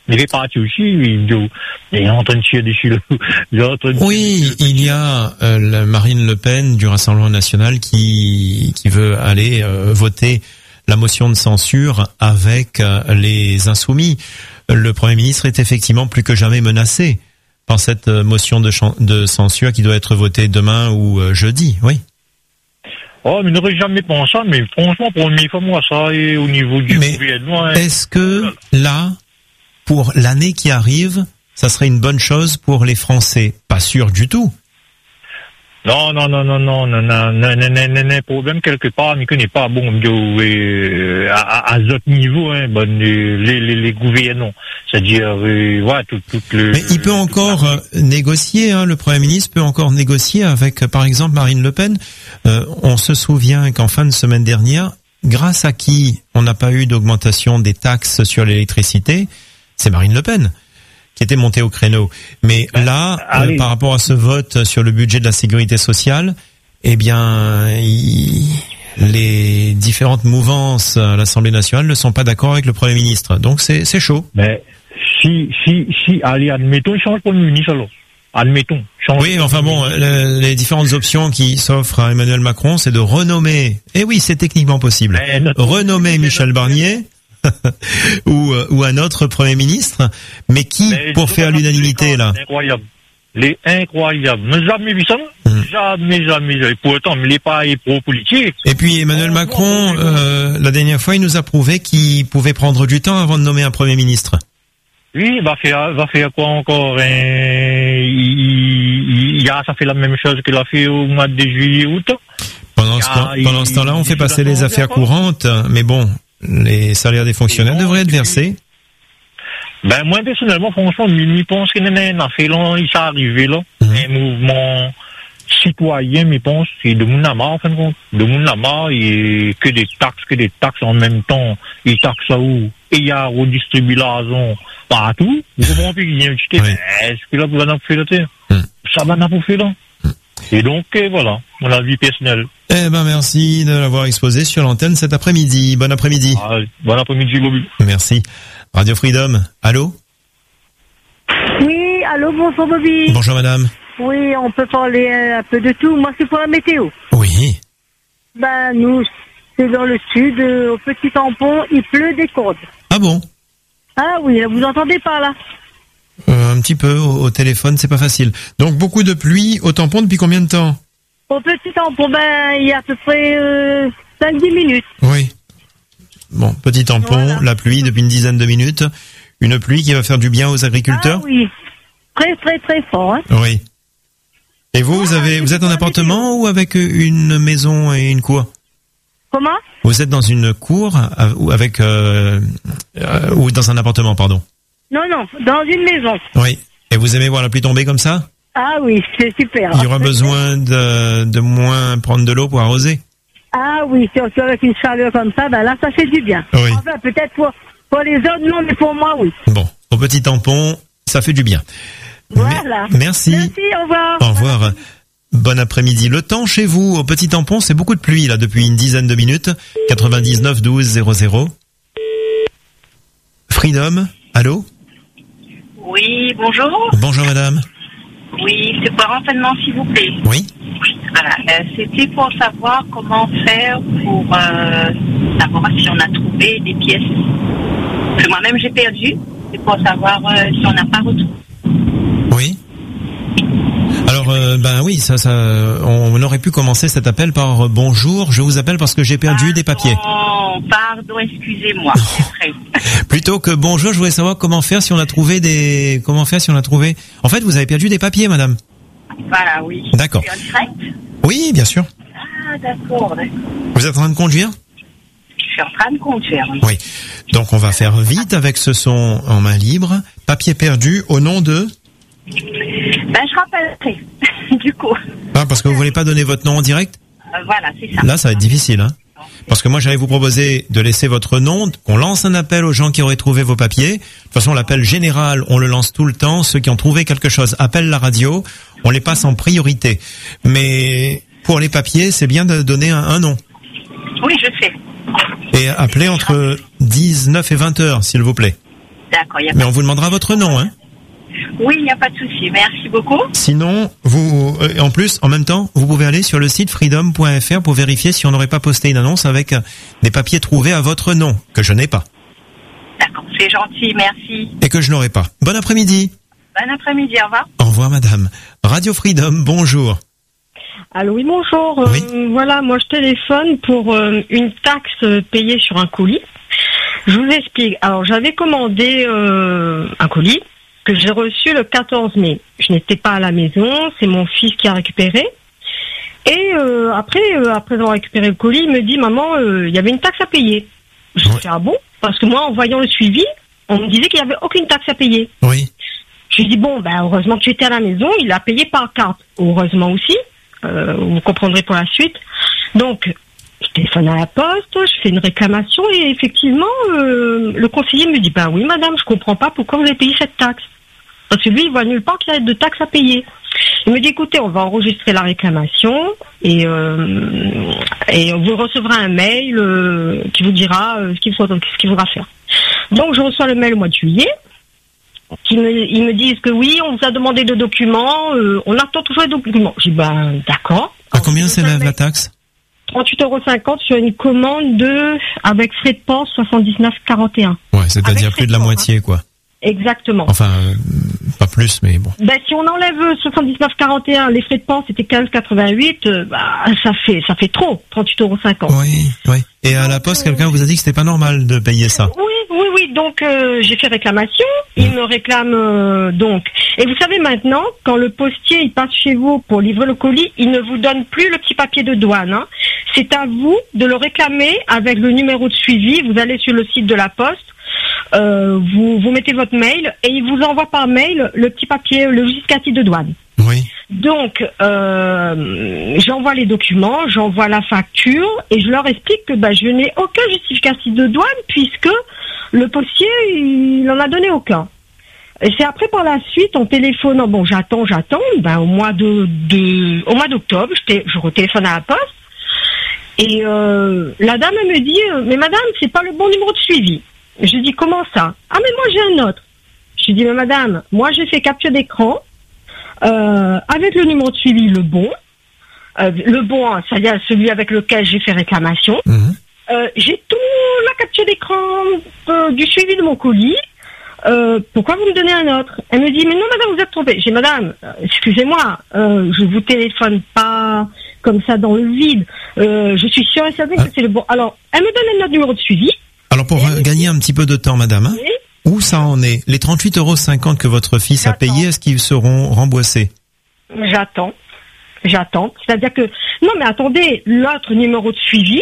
Il est parti aussi, il, il est en train de chier dessus. Il est en train de oui, il y a euh, la Marine Le Pen du Rassemblement National qui qui veut aller euh, voter la motion de censure avec euh, les Insoumis. Le Premier ministre est effectivement plus que jamais menacé par cette euh, motion de, ch- de censure qui doit être votée demain ou euh, jeudi, oui. Oh, mais n'aurais jamais pensé, mais franchement, pour une fois, moi, ça, et au niveau du mais gouvernement... Hein. Est-ce que, là, pour l'année qui arrive, ça serait une bonne chose pour les Français? Pas sûr du tout. Non, non, non, non, non, non, non, non, non, non, non, non, problème quelque part, mais qu'il n'est pas bon, euh, à, à, à d'autres niveaux, hein, bon, les, les, les gouvernants. C'est-à-dire, euh, voilà, tout, tout le... Mais il peut encore euh, négocier, hein, le Premier ministre peut encore négocier avec, par exemple, Marine Le Pen. Euh, on se souvient qu'en fin de semaine dernière, grâce à qui on n'a pas eu d'augmentation des taxes sur l'électricité, c'est Marine Le Pen qui était montée au créneau. Mais là, euh, par rapport à ce vote sur le budget de la sécurité sociale, eh bien, il... les différentes mouvances à l'Assemblée nationale ne sont pas d'accord avec le Premier ministre. Donc c'est c'est chaud. Mais si si si allez, admettons, il change le Premier ministre alors. Admettons. Change oui, enfin bon, le, les différentes options qui s'offrent à Emmanuel Macron, c'est de renommer. Eh oui, c'est techniquement possible. Renommer Michel Barnier ou ou un autre Premier ministre, mais qui mais pour faire l'unanimité là? Incroyable. Les incroyables. Mais jamais vu ça. Mmh. Jamais, jamais, jamais. Pourtant, il n'est pas pro-politique. Et puis Emmanuel Macron, euh, la dernière fois, il nous a prouvé qu'il pouvait prendre du temps avant de nommer un Premier ministre. Oui, il va faire, va faire quoi encore? Hein, il, il, il a, ça fait la même chose qu'il a fait au mois de juillet, août. Pendant ce, temps, pendant ce temps-là, on fait passer les affaires courantes, mais bon, les salaires des fonctionnaires bon, devraient être versés. Ben, moi, personnellement, franchement, je pense qu'il y a un affaire là, il s'est arrivé là, mmh. un mouvement citoyen, je pense, c'est de mon amas, en fin de compte. De mon amas, et que des taxes, que des taxes en même temps, ils taxent ça où? Et il y a redistribué l'argent partout. Vous comprenez qu'il y a un petit oui. Est-ce que là, vous allez faire la terre? Mmh. Ça va n'a pas fait là. Mmh. Et donc, et voilà, mon avis personnel. Eh ben, merci de l'avoir exposé sur l'antenne cet après-midi. Bon après-midi. Ah, bon après-midi, Bobby. Merci. Radio Freedom, allô? Oui, allô, bonjour Bobby. Bonjour madame. Oui, on peut parler un peu de tout. Moi, c'est pour la météo. Oui. Ben, nous, c'est dans le sud, euh, au Petit Tampon, il pleut des cordes. Ah bon? Ah oui, vous entendez pas là? euh, Un petit peu, au, au téléphone, c'est pas facile. Donc, beaucoup de pluie au Tampon depuis combien de temps? Au Petit Tampon, ben, il y a à peu près euh, cinq à dix minutes. Oui. Bon, Petit Tampon, voilà. La pluie depuis une dizaine de minutes. Une pluie qui va faire du bien aux agriculteurs? Ah oui, très très très fort. Hein. Oui. Et vous, vous avez, vous êtes en appartement ou avec une maison et une cour? Comment? Vous êtes dans une cour ou avec euh, euh, ou dans un appartement, pardon? Non, non, dans une maison. Oui. Et vous aimez voir la pluie tomber comme ça? Ah oui, c'est super. Il y aura besoin de, de moins prendre de l'eau pour arroser? Ah oui, surtout avec une chaleur comme ça, ben là, ça fait du bien. Oui. Enfin, peut-être pour, pour les autres, non, mais pour moi, oui. Bon, au Petit Tampon, ça fait du bien. Voilà. Merci. Merci, au revoir. Au revoir. Voilà. Bon après-midi. Le temps chez vous, au Petit Tampon, c'est beaucoup de pluie, là, depuis une dizaine de minutes. quatre-vingt-dix-neuf douze zéro zéro. Freedom, allô? Oui, bonjour. Bonjour, madame. Oui, c'est pour un renseignement, s'il vous plaît. Oui. Voilà, euh, c'était pour savoir comment faire pour euh, savoir si on a trouvé des pièces. Parce que moi-même, j'ai perdu. C'est pour savoir euh, si on n'a pas retrouvé. Oui. Alors, euh, ben oui, ça, ça, on aurait pu commencer cet appel par euh, bonjour. Je vous appelle parce que j'ai perdu pardon, des papiers. Pardon, excusez-moi. C'est vrai. Plutôt que bonjour, je voulais savoir comment faire si on a trouvé des, comment faire si on a trouvé. En fait, vous avez perdu des papiers, madame. Voilà, oui. D'accord. C'est en direct? Oui, bien sûr. Ah, d'accord, d'accord. Vous êtes en train de conduire? Je suis en train de conduire. Oui. Oui. Donc, on va faire vite avec ce son en main libre. Papier perdu au nom de? Ben, je rappellerai, du coup. Ah, parce que vous voulez pas donner votre nom en direct? Euh, voilà, c'est ça. Là, ça va être difficile, hein. Parce que moi, j'allais vous proposer de laisser votre nom, qu'on lance un appel aux gens qui auraient trouvé vos papiers. De toute façon, l'appel général, on le lance tout le temps. Ceux qui ont trouvé quelque chose appellent la radio. On les passe en priorité. Mais pour les papiers, c'est bien de donner un, un nom. Oui, je sais. Et appelez entre dix-neuf et vingt heures, s'il vous plaît. D'accord, il y a Mais pas on vous demandera votre nom, hein. Oui, il n'y a pas de souci. Merci beaucoup. Sinon, vous, euh, en plus, en même temps, vous pouvez aller sur le site freedom point f r pour vérifier si on n'aurait pas posté une annonce avec euh, des papiers trouvés à votre nom, que je n'ai pas. D'accord, c'est gentil, merci. Et que je n'aurai pas. Bon après-midi. Bon après-midi, au revoir. Au revoir, madame. Radio Freedom, bonjour. Allô, oui, bonjour. Euh, Oui. Voilà, moi je téléphone pour euh, une taxe euh, payée sur un colis. Je vous explique. Alors, j'avais commandé euh, un colis que j'ai reçu le quatorze mai. Je n'étais pas à la maison, c'est mon fils qui a récupéré. Et euh, après, euh, après avoir récupéré le colis, il me dit, maman, euh, il y avait une taxe à payer. Je dis, ah bon? Parce que moi, en voyant le suivi, on me disait qu'il n'y avait aucune taxe à payer. Oui. Je lui dis, bon, ben, heureusement que j'étais à la maison, il a payé par carte. Heureusement aussi, euh, vous comprendrez pour la suite. Donc, je téléphone à la poste, je fais une réclamation et effectivement, euh, le conseiller me dit, ben oui, madame, je comprends pas pourquoi vous avez payé cette taxe. Parce que lui, il voit nulle part qu'il y a de taxes à payer. Il me dit, écoutez, on va enregistrer la réclamation et, euh, et vous recevrez un mail euh, qui vous dira euh, ce qu'il faudra, ce qu'il faudra faire. Donc, je reçois le mail au mois de juillet. Qui me, ils me disent que oui, on vous a demandé de documents, euh, on attend toujours les documents. Je dis, ben, d'accord. À combien s'élève la taxe? trente-huit euros cinquante sur une commande de, avec frais de port, soixante-dix-neuf virgule quarante et un. Ouais, c'est-à-dire plus de la moitié, quoi. Exactement. Enfin, euh, pas plus, mais bon. Ben, si on enlève soixante-dix-neuf virgule quarante et un, les frais de port, c'était quinze virgule quatre-vingt-huit, euh, bah, ça fait, ça fait trop, trente-huit euros cinquante. Oui, oui. Et à la poste, quelqu'un vous a dit que c'était pas normal de payer ça. Oui, oui, oui. Donc, euh, j'ai fait réclamation. Il me réclame, euh, donc. Et vous savez maintenant, quand le postier, il passe chez vous pour livrer le colis, il ne vous donne plus le petit papier de douane, hein. C'est à vous de le réclamer avec le numéro de suivi. Vous allez sur le site de la poste. Euh, vous, vous mettez votre mail et il vous envoie par mail le petit papier, le justificatif de douane. Oui. Donc, euh, j'envoie les documents, j'envoie la facture et je leur explique que bah, je n'ai aucun justificatif de douane puisque le postier, il n'en a donné aucun. Et c'est après par la suite, en téléphonant, bon, j'attends, j'attends, ben, au mois de, de au mois d'octobre, je, té- je retéléphone à la poste et euh, la dame elle me dit, mais madame, c'est pas le bon numéro de suivi. Je dis, comment ça? Ah, mais moi, j'ai un autre. Je dis, mais madame, moi, j'ai fait capture d'écran, euh, avec le numéro de suivi, le bon. Euh, le bon, c'est-à-dire celui avec lequel j'ai fait réclamation. Mmh. Euh, j'ai tout la capture d'écran euh, du suivi de mon colis. Euh, pourquoi vous me donnez un autre? Elle me dit, mais non, madame, vous êtes trompée. J'ai dit, madame, euh, excusez-moi, euh, je vous téléphone pas comme ça dans le vide. Euh, je suis sûre et certaine ah. que c'est le bon. Alors, elle me donne un autre numéro de suivi. Alors pour euh, gagner un petit peu de temps, madame, hein, oui. Où ça en est? Les trente-huit euros cinquante que votre fils J'attends. a payé, est-ce qu'ils seront remboursés? J'attends. J'attends. C'est-à-dire que... Non, mais attendez, l'autre numéro de suivi,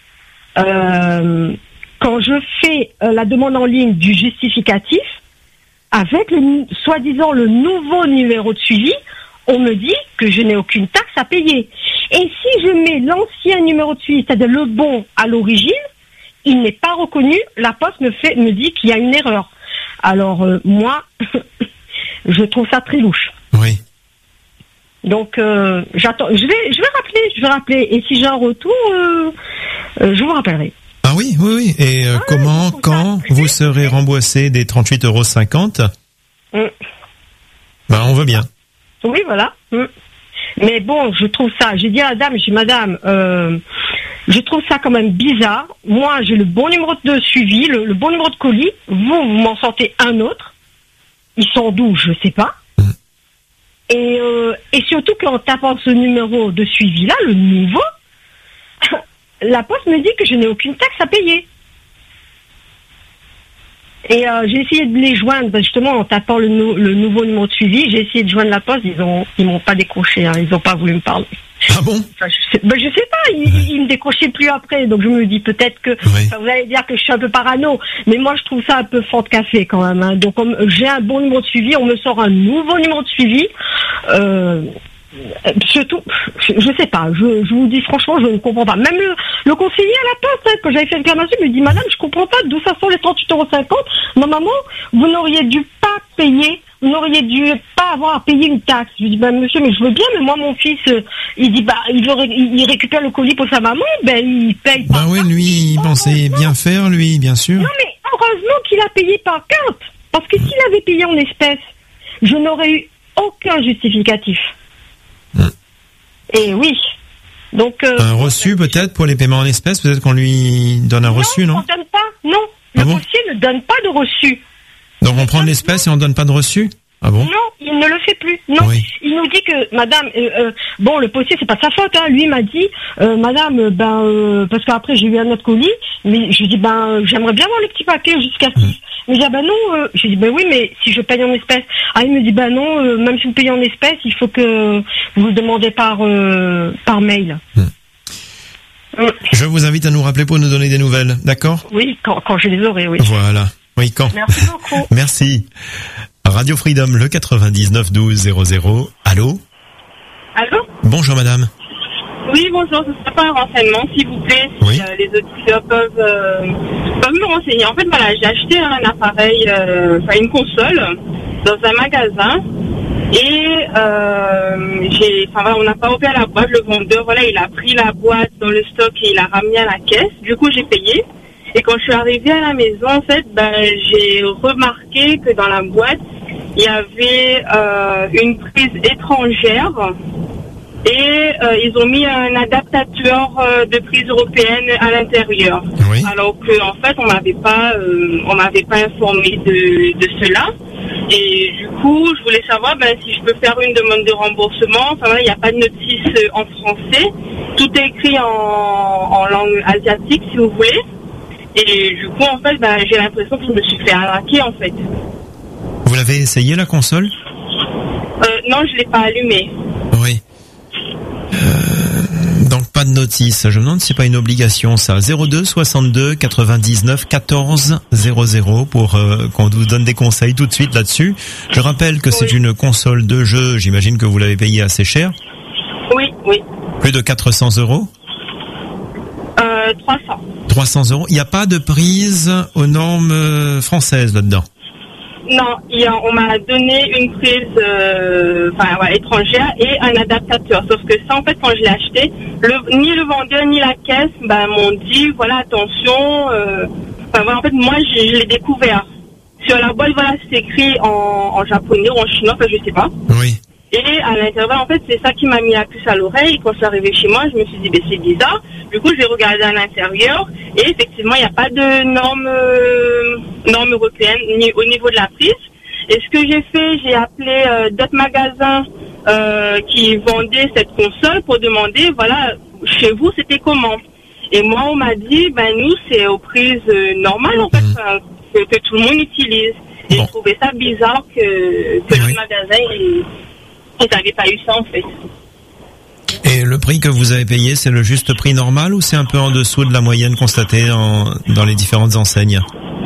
euh, quand je fais euh, la demande en ligne du justificatif, avec le, soi-disant le nouveau numéro de suivi, on me dit que je n'ai aucune taxe à payer. Et si je mets l'ancien numéro de suivi, c'est-à-dire le bon à l'origine, il n'est pas reconnu, la poste me fait me dit qu'il y a une erreur. Alors euh, moi, je trouve ça très louche. Oui. Donc euh, j'attends, je vais, je vais rappeler, je vais rappeler. Et si j'ai un retour, euh, euh, je vous rappellerai. Ah oui, oui, oui. Et euh, ah, comment, quand ça. vous serez remboursé des trente-huit euros cinquante? Mm. Ben on veut bien. Oui, voilà. Mm. Mais bon, je trouve ça. J'ai dit à la dame, j'ai dit madame. Euh, Je trouve ça quand même bizarre. Moi, j'ai le bon numéro de suivi, le, le bon numéro de colis. Vous, vous m'en sortez un autre. Ils sont d'où, je sais pas. Mmh. Et, euh, et surtout qu'en tapant ce numéro de suivi-là, le nouveau, la poste me dit que je n'ai aucune taxe à payer. Et euh, j'ai essayé de les joindre, justement, en tapant le, no- le nouveau numéro de suivi. J'ai essayé de joindre la poste, ils ont, ils m'ont pas décroché, hein, ils n'ont pas voulu me parler. Ah bon? Enfin, je, sais, ben, je sais pas, ils, ils me décrochaient plus après, donc je me dis peut-être que oui. Enfin, vous allez dire que je suis un peu parano, mais moi je trouve ça un peu fort de café quand même. Hein. Donc comme j'ai un bon numéro de suivi, on me sort un nouveau numéro de suivi. Euh, surtout, je, je sais pas, je, je vous dis franchement, je ne comprends pas. Même le, le conseiller à la poste, hein, quand j'avais fait le réclamation, il me dit madame, je comprends pas d'où ça sort les trente-huit euros cinquante. Normalement, vous n'auriez dû pas payer. Vous n'auriez dû pas avoir à payer une taxe. Je dis, ben, monsieur, mais je veux bien, mais moi, mon fils, euh, il dit, bah, il veut, ré- il récupère le colis pour sa maman, ben, il paye par Ben oui, lui, il pensait bien faire, lui, bien sûr. Non, mais heureusement qu'il a payé par carte. Parce que s'il avait payé en espèces, je n'aurais eu aucun justificatif. Mmh. Et oui. Donc, euh, un reçu peut-être pour les paiements en espèces, peut-être qu'on lui donne un non, reçu, non? on donne pas, non. Le Ah bon postier ne donne pas de reçu. Donc on prend l'espèce et on donne pas de reçu? Ah bon? Non, il ne le fait plus. Non, oui. Il nous dit que, madame, euh, euh, bon, le postier, c'est pas de sa faute, hein. Lui m'a dit, euh, madame, euh, ben, euh, parce qu'après j'ai eu un autre colis, mais je lui dis, ben, euh, j'aimerais bien voir le petit paquet jusqu'à six. Mmh. Il me dit, ah ben non, euh, je lui dis, ben oui, mais si je paye en espèces. Ah, il me dit, ben non, euh, même si vous payez en espèces, il faut que vous le demandez par, euh, par mail. Mmh. Mmh. Je vous invite à nous rappeler pour nous donner des nouvelles, d'accord? Oui, quand, quand je les aurai, oui. Voilà. Oui, quand? Merci beaucoup. Merci. Radio Freedom, le quatre-vingt-dix-neuf douze zéro zéro. Allô? Allô? Bonjour madame. Oui, bonjour, ce serait pas un renseignement, s'il vous plaît, si oui. euh, les auditeurs peuvent, euh, peuvent me renseigner. En fait, voilà, j'ai acheté un appareil, euh, enfin une console, dans un magasin, et euh, j'ai, enfin voilà, on n'a pas ouvert la boîte, le vendeur, voilà, il a pris la boîte dans le stock et il a ramené à la caisse, du coup j'ai payé. Et quand je suis arrivée à la maison, en fait, ben, j'ai remarqué que dans la boîte, il y avait euh, une prise étrangère et euh, ils ont mis un adaptateur euh, de prise européenne à l'intérieur. Oui. Alors que en fait, on m'avait pas, euh, on m'avait pas informé de, de cela. Et du coup, je voulais savoir ben, si je peux faire une demande de remboursement. Enfin, il n'y a pas de notice en français. Tout est écrit en, en langue asiatique, si vous voulez. Et du coup, en fait, ben, j'ai l'impression que je me suis fait arnaquer, en fait. Vous l'avez essayé, la console? euh, Non, je l'ai pas allumée. Oui. Euh, donc, pas de notice. Je me demande si c'est pas une obligation, ça. zéro deux soixante-deux quatre-vingt-dix-neuf quatorze zéro zéro pour euh, qu'on vous donne des conseils tout de suite là-dessus. Je rappelle que oui. C'est une console de jeu. J'imagine que vous l'avez payée assez cher. Oui, oui. Plus de quatre cents euros? Euh, trois cents. trois cents euros. Il n'y a pas de prise aux normes françaises là-dedans? Non, il y a, on m'a donné une prise euh, enfin, ouais, étrangère et un adaptateur. Sauf que ça, en fait, quand je l'ai acheté, le, ni le vendeur ni la caisse bah, m'ont dit, voilà, attention. Euh, enfin, voilà, en fait, moi, je, je l'ai découvert. Sur la boîte, voilà, c'est écrit en, en japonais ou en chinois, enfin, je sais pas. Oui. Et à l'intérieur, en fait, c'est ça qui m'a mis la puce à l'oreille. Quand je suis arrivée chez moi, je me suis dit, ben, c'est bizarre. Du coup, j'ai regardé à l'intérieur et effectivement, il n'y a pas de normes, euh, normes européennes ni au niveau de la prise. Et ce que j'ai fait, j'ai appelé euh, d'autres magasins euh, qui vendaient cette console pour demander, voilà, chez vous, c'était comment? Et moi, on m'a dit, ben nous, c'est aux prises euh, normales, en fait, mmh. que, que tout le monde utilise. Et bon. Je trouvais ça bizarre que, que oui. Le magasin... Il, Ils n'avaient pas eu ça, en fait. Et le prix que vous avez payé, c'est le juste prix normal ou c'est un peu en dessous de la moyenne constatée en, dans les différentes enseignes?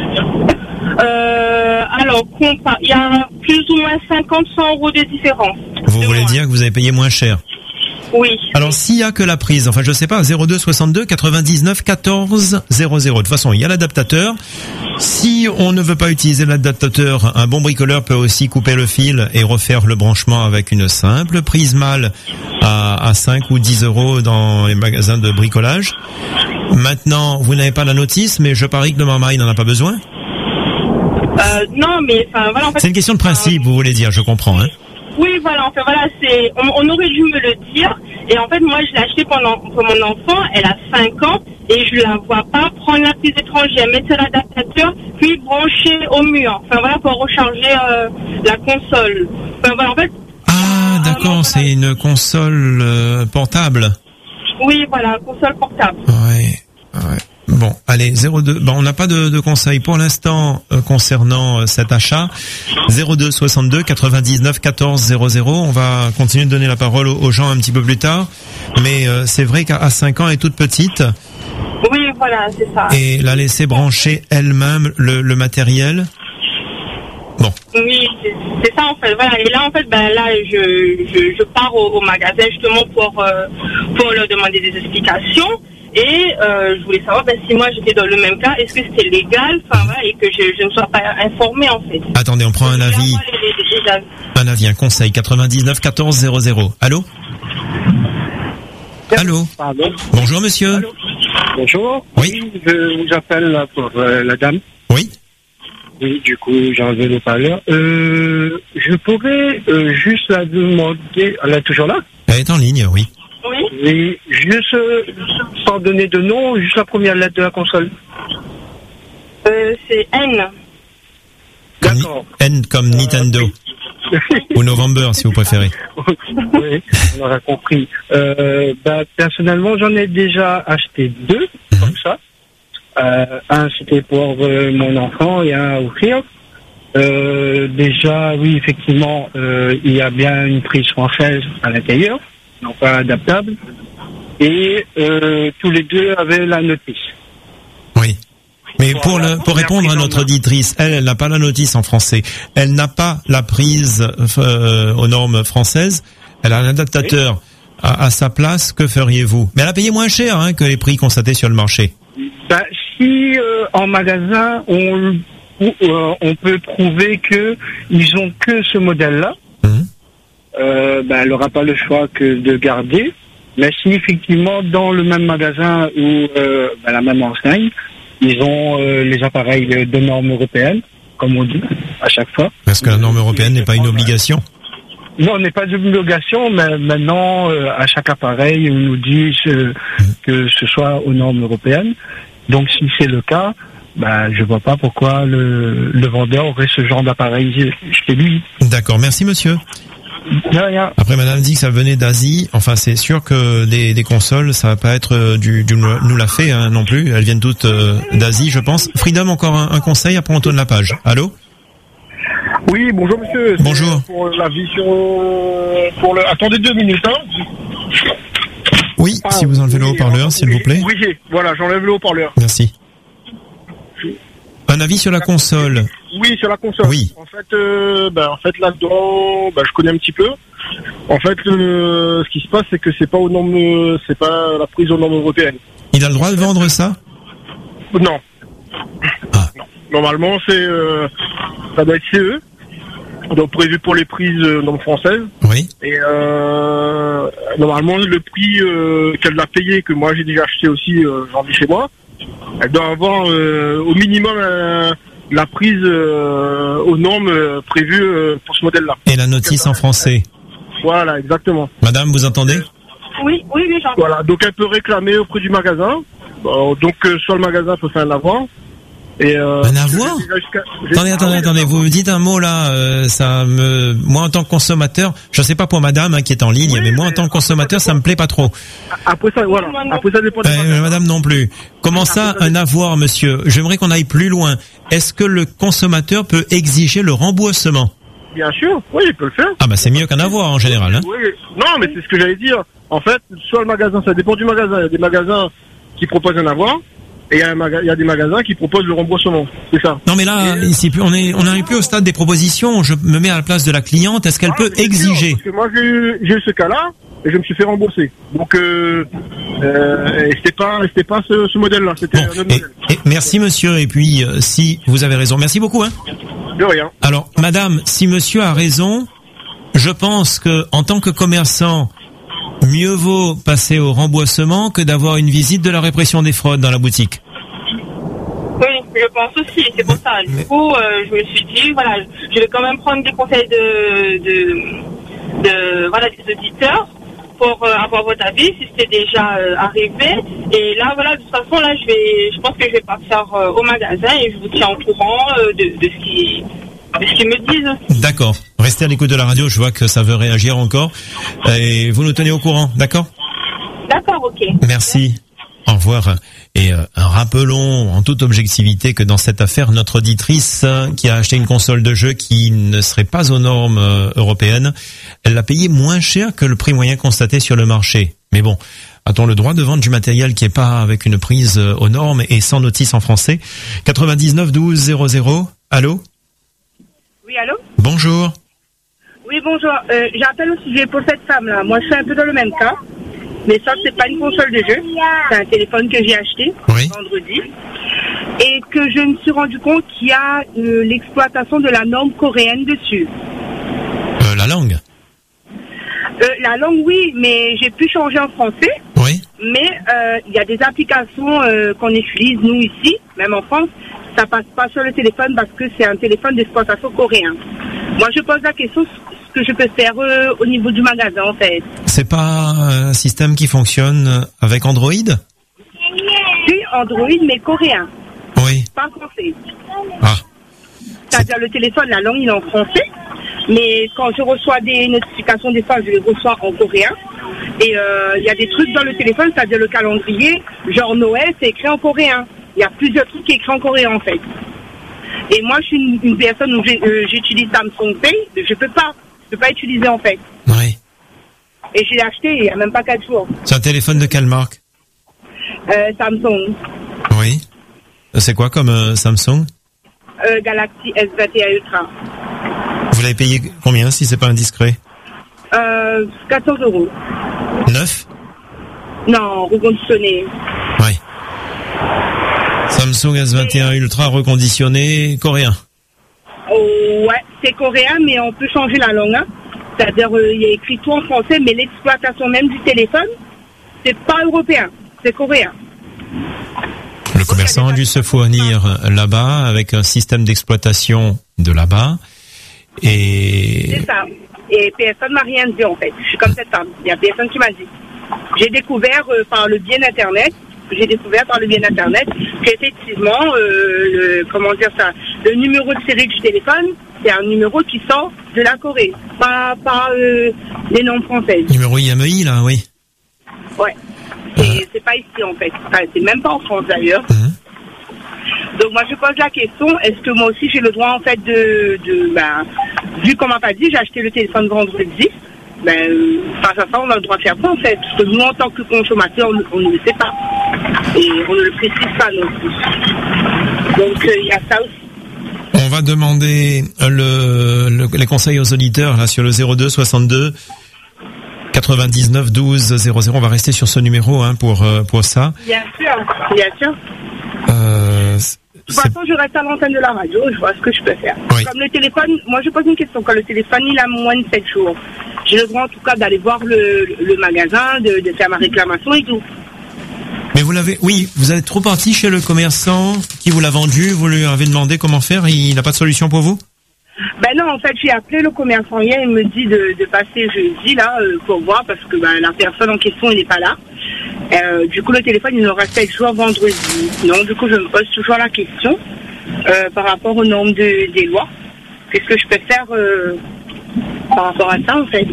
euh, Alors, il y a plus ou moins cinquante à cent euros de différence. Vous voulez moins. Dire que vous avez payé moins cher? Oui. Alors, s'il y a que la prise, enfin, je sais pas, zéro deux soixante-deux quatre-vingt-dix-neuf quatorze zéro zéro. De toute façon, il y a l'adaptateur. Si on ne veut pas utiliser l'adaptateur, un bon bricoleur peut aussi couper le fil et refaire le branchement avec une simple prise mâle à, à cinq ou dix euros dans les magasins de bricolage. Maintenant, vous n'avez pas la notice, mais je parie que le mari n'en a pas besoin. Euh, non, mais, enfin, voilà, en fait. C'est une question de principe, euh, vous voulez dire, je comprends, hein. Oui, voilà, en fait, voilà, c'est, on, on aurait dû me le dire. Et en fait, moi, je l'ai acheté pendant, pour mon enfant, elle a cinq ans, et je la vois pas prendre la prise étrangère, mettre sur l'adaptateur, puis brancher au mur. Enfin, voilà, pour recharger euh, la console. Enfin, voilà, en fait. Ah, d'accord, euh, c'est voilà. Une console euh, portable. Oui, voilà, console portable. Ouais, ouais. Bon, allez, zéro deux. Bon, on n'a pas de, de conseils pour l'instant euh, concernant euh, cet achat. zéro deux soixante-deux quatre-vingt-dix-neuf quatorze zéro zéro. On va continuer de donner la parole aux, aux gens un petit peu plus tard. Mais euh, c'est vrai qu'à cinq ans, elle est toute petite. Oui, voilà, c'est ça. Et la laisser brancher elle-même le, le matériel. Bon. Oui, c'est, c'est ça en fait. Voilà. Et là, en fait, ben là, je, je, je pars au, au magasin justement pour euh, pour leur demander des explications. Et euh, je voulais savoir ben, si moi j'étais dans le même cas, est-ce que c'était légal, enfin voilà, et que je, je ne sois pas informée en fait. Attendez, on prend un avis. Les, les, les avis. Un avis, un conseil. quatre-vingt-dix-neuf quatorze zéro zéro. Allô? Allô? Pardon. Bonjour monsieur. Allô. Bonjour. Oui. Je vous appelle pour euh, la dame. Oui. Oui, du coup, j'ai enlevé le parleur. Euh, je pourrais euh, juste la demander. Elle est toujours là? Elle est en ligne, oui. Oui. Oui, juste euh, sans donner de nom, juste la première lettre de la console. Euh, c'est N. D'accord. N comme Nintendo. Ou November, si vous préférez. Oui, on aura compris. Euh, bah, personnellement, j'en ai déjà acheté deux, mmh. comme ça. Euh, un, c'était pour euh, mon enfant et un à offrir. Euh, déjà, oui, effectivement, euh, il y a bien une prise française à l'intérieur, non pas adaptable. Et euh, tous les deux avaient la notice. Oui. Mais pour, le, pour répondre à notre auditrice, elle, elle n'a pas la notice en français. Elle n'a pas la prise euh, aux normes françaises. Elle a un adaptateur à, à sa place. Que feriez-vous? Mais elle a payé moins cher hein, que les prix constatés sur le marché. Bah, si euh, en magasin, on, euh, on peut prouver que ils ont que ce modèle-là, mmh. euh, bah, elle n'aura pas le choix que de garder. Mais si effectivement, dans le même magasin ou euh, bah, la même enseigne, ils ont euh, les appareils de normes européennes, comme on dit, à chaque fois. Parce que la norme européenne n'est pas une obligation. Non, n'est pas une obligation, mais maintenant, euh, à chaque appareil, on nous dit euh, que ce soit aux normes européennes. Donc, si c'est le cas, bah, je vois pas pourquoi le, le vendeur aurait ce genre d'appareil chez lui. D'accord, merci monsieur. De rien. Après, madame dit que ça venait d'Asie. Enfin, c'est sûr que des, des consoles, ça va pas être du, du nous l'a fait hein, non plus. Elles viennent toutes euh, d'Asie, je pense. Freedom, encore un, un conseil, après on tourne la page. Allô? Oui, bonjour monsieur. Bonjour. Pour la vision, pour le, attendez deux minutes, hein. Oui, ah, si vous enlevez oui, le haut-parleur, s'il oui, vous plaît. Oui, voilà, j'enlève le haut-parleur. Merci. Un avis sur la console. Oui, sur la console. Oui. En fait, euh, ben, en fait là-dedans, ben, je connais un petit peu. En fait, euh, ce qui se passe, c'est que c'est pas aux normes, c'est pas la prise aux normes européennes. Il a le droit de vendre ça? Non. Ah. Non. Normalement, c'est, euh, ça doit être C E. Donc prévu pour les prises euh, normes françaises. Oui. Et euh, normalement, le prix euh, qu'elle a payé, que moi j'ai déjà acheté aussi, euh, j'en ai chez moi. Elle doit avoir euh, au minimum euh, la prise euh, aux normes euh, prévues euh, pour ce modèle-là. Et la notice en français. Voilà, exactement. Madame, vous entendez? Oui, oui, oui, j'entends. Voilà, donc elle peut réclamer auprès du magasin. Bon, donc euh, soit le magasin peut faire un avoir. Et euh, un avoir? Attendez, attendez, attendez. Vous me dites un mot là, euh, ça me, moi en tant que consommateur, je sais pas pour madame hein, qui est en ligne, oui, mais moi en tant que consommateur, ça me plaît pas trop. Après ça, voilà. Après ça dépend. Euh, madame non plus. Comment ça, un avoir, monsieur? J'aimerais qu'on aille plus loin. Est-ce que le consommateur peut exiger le remboursement? Bien sûr, oui, il peut le faire. Ah bah c'est mieux qu'un avoir en général. Hein. Oui, non, mais c'est ce que j'allais dire. En fait, soit le magasin, ça dépend du magasin. Il y a des magasins qui proposent un avoir. Et il y, a maga- il y a des magasins qui proposent le remboursement, c'est ça. Non mais là, et... ici, on est, on n'arrive plus au stade des propositions. Je me mets à la place de la cliente. Est-ce qu'elle ah, peut exiger? Sûr, parce que moi j'ai eu, j'ai eu ce cas-là et je me suis fait rembourser. Donc euh, euh, c'était pas, c'était pas ce, ce modèle-là. C'était bon, un autre et, modèle. Et merci monsieur. Et puis euh, si vous avez raison, merci beaucoup. Hein. De rien. Alors madame, si monsieur a raison, je pense que en tant que commerçant, mieux vaut passer au remboursement que d'avoir une visite de la répression des fraudes dans la boutique. Oui, je pense aussi, c'est pour ça. Du coup, euh, je me suis dit, voilà, je vais quand même prendre des conseils de, de, de voilà, des auditeurs pour euh, avoir votre avis, si c'était déjà euh, arrivé. Et là, voilà, de toute façon, là, je vais, je pense que je vais partir euh, au magasin et je vous tiens au courant euh, de, de ce qui... ce qu'ils me disent. D'accord. Restez à l'écoute de la radio, je vois que ça veut réagir encore. Et vous nous tenez au courant, d'accord? D'accord, ok. Merci. Au revoir. Et euh, rappelons en toute objectivité que dans cette affaire, notre auditrice euh, qui a acheté une console de jeu qui ne serait pas aux normes euh, européennes, elle l'a payé moins cher que le prix moyen constaté sur le marché. Mais bon, a-t-on le droit de vendre du matériel qui est pas avec une prise euh, aux normes et sans notice en français? quatre-vingt-dix-neuf douze zéro zéro. Allô? Oui, allô? Bonjour. Oui, bonjour. Euh, j'appelle au sujet pour cette femme-là. Moi, je suis un peu dans le même cas. Mais ça, c'est pas une console de jeu. C'est un téléphone que j'ai acheté oui. vendredi. Et que je me suis rendu compte qu'il y a euh, l'exploitation de la norme coréenne dessus. Euh, la langue? euh, La langue, oui, mais j'ai pu changer en français. Oui. Mais il euh, y a des applications euh, qu'on utilise, nous, ici, même en France, ça passe pas sur le téléphone parce que c'est un téléphone d'exploitation coréen. Moi, je pose la question ce que je peux faire euh, au niveau du magasin, en fait. C'est pas un système qui fonctionne avec Android? Si, Android, mais coréen. Oui. Pas français. Ah. C'est-à-dire le téléphone, la langue, il est en français. Mais quand je reçois des notifications, des fois, je les reçois en coréen. Et il euh, y a des trucs dans le téléphone, c'est-à-dire le calendrier, genre Noël, c'est écrit en coréen. Il y a plusieurs trucs qui sont écrits en coréen, en fait. Et moi, je suis une, une personne où euh, j'utilise Samsung Pay, mais je peux pas. Je peux pas utiliser, en fait. Oui. Et je l'ai acheté il n'y a même pas quatre jours. C'est un téléphone de quelle marque? euh, Samsung. Oui. C'est quoi comme euh, Samsung? euh, Galaxy S vingt et un Ultra. Vous l'avez payé combien, si c'est pas indiscret? Euh, quatre cents euros. Neuf? Non, reconditionné. Oui. Samsung S vingt et un Ultra reconditionné, coréen. Oh, ouais, c'est coréen, mais on peut changer la langue. Hein. C'est-à-dire, euh, il y a écrit tout en français, mais l'exploitation même du téléphone, c'est pas européen, c'est coréen. Le commerçant a dû se fournir là-bas avec un système d'exploitation de là-bas. Et... C'est ça. Et personne m'a rien dit, en fait. Je suis comme cette femme. Il y a personne qui m'a dit. J'ai découvert euh, par le biais d'Internet, j'ai découvert par le biais d'Internet qu'effectivement, euh, le, comment dire ça, le numéro de série du téléphone, c'est un numéro qui sort de la Corée, pas, pas euh, les normes françaises. Numéro I M E I, là, oui. Ouais. C'est, c'est pas ici, en fait. Enfin, c'est même pas en France, d'ailleurs. Mmh. Donc, moi, je pose la question, est-ce que moi aussi, j'ai le droit, en fait, de... de ben, vu qu'on m'a pas dit, j'ai acheté le téléphone vendredi, ben, euh, face à ça, on a le droit de faire ça, en fait. Parce que nous, en tant que consommateurs, on, on ne le sait pas. Et on ne le précise pas non plus. Donc, il euh, y a ça aussi. On va demander le, le, les conseils aux auditeurs, là, sur le zéro deux soixante-deux quatre-vingt-dix-neuf douze zéro zéro. On va rester sur ce numéro, hein, pour, pour ça. Bien sûr, bien sûr. Euh, de toute façon, je reste à l'antenne de la radio, je vois ce que je peux faire. Oui. Comme le téléphone, moi je pose une question, quand le téléphone il a moins de sept jours, j'ai le droit en tout cas d'aller voir le, le magasin, de, de faire ma réclamation et tout. Mais vous l'avez, oui, vous êtes trop parti chez le commerçant qui vous l'a vendu, vous lui avez demandé comment faire, il n'a pas de solution pour vous? Ben non, en fait, j'ai appelé le commerçant hier, il me dit de, de passer jeudi là euh, pour voir parce que ben, la personne en question il n'est pas là. Euh, du coup, le téléphone il aura sept jours vendredi. Donc, du coup, je me pose toujours la question euh, par rapport aux normes de, des lois. Qu'est-ce que je peux faire euh, par rapport à ça en fait?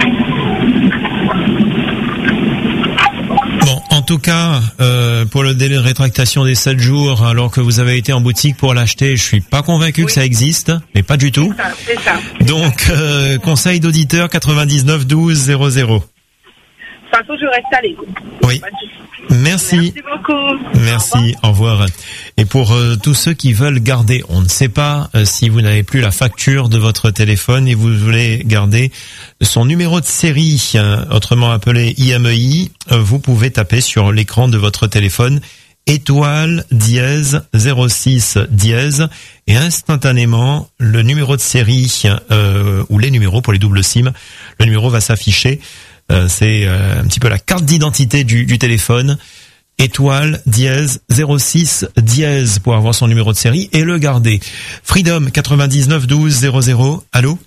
Bon, en tout cas, euh, pour le délai de rétractation des sept jours, alors que vous avez été en boutique pour l'acheter, je suis pas convaincu oui. que ça existe, mais pas du tout. C'est ça, c'est ça. Donc, euh, conseil d'auditeur quatre-vingt-dix-neuf douze zéro zéro. De toute façon, je reste à l'écoute. Oui. Merci. Merci beaucoup. Merci, au revoir. Au revoir. Et pour euh, tous ceux qui veulent garder, on ne sait pas euh, si vous n'avez plus la facture de votre téléphone et vous voulez garder son numéro de série, euh, autrement appelé I M E I, euh, vous pouvez taper sur l'écran de votre téléphone étoile dièse zéro six dièse et instantanément le numéro de série euh, ou les numéros pour les doubles SIM, le numéro va s'afficher. Euh, c'est euh, un petit peu la carte d'identité du, du téléphone, étoile dièse zéro six dièse pour avoir son numéro de série et le garder. Freedom quatre-vingt-dix-neuf douze zéro zéro. Allô?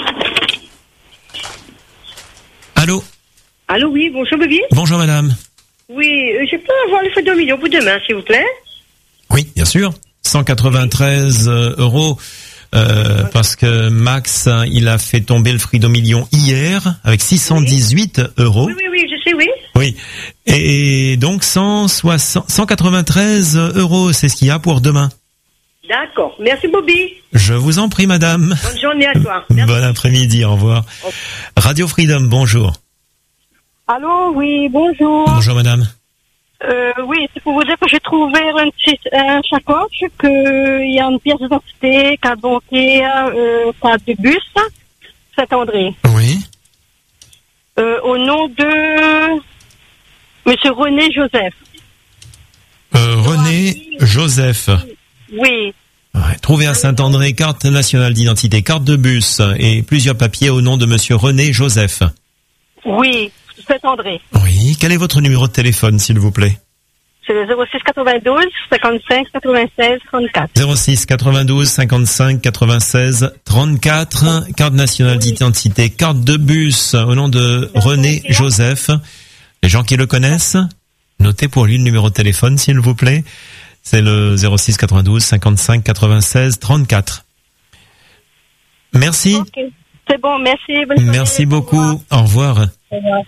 Allô? Allô, oui, bonjour bébé. Bonjour madame. Oui, euh, je peux avoir les photos millions pour demain, s'il vous plaît? Oui, bien sûr. cent quatre-vingt-treize euros. Euh, parce que Max, il a fait tomber le Freedom Million hier avec six cent dix-huit euros. Oui, oui, oui, je sais, oui. Oui. Et donc cent soixante, cent quatre-vingt-treize euros, c'est ce qu'il y a pour demain. D'accord. Merci Bobby. Je vous en prie, madame. Bonne journée à toi. Merci. Bon après-midi, au revoir. Oh. Radio Freedom, bonjour. Allô, oui, bonjour. Bonjour, madame. Euh, oui, c'est pour vous dire que j'ai trouvé un petit un sacoche, qu'il y a une pièce d'identité, carte bancaire, euh, carte de bus, Saint-André. Oui. Euh, au nom de Monsieur René Joseph. Euh, René Joseph. Oui. Ouais, trouvé à Saint-André, carte nationale d'identité, carte de bus et plusieurs papiers au nom de Monsieur René Joseph. Oui, Saint-André. Oui. Quel est votre numéro de téléphone, s'il vous plaît? C'est le zéro six quatre-vingt-douze cinquante-cinq quatre-vingt-seize trente-quatre. zéro six quatre-vingt-douze cinquante-cinq quatre-vingt-seize trente-quatre, carte nationale d'identité, carte de bus au nom de René Joseph. Les gens qui le connaissent, notez pour lui le numéro de téléphone, s'il vous plaît. C'est le zéro six quatre-vingt-douze cinquante-cinq quatre-vingt-seize trente-quatre. Merci. Okay. C'est bon, merci. Bonne merci beaucoup. Au revoir. Au revoir.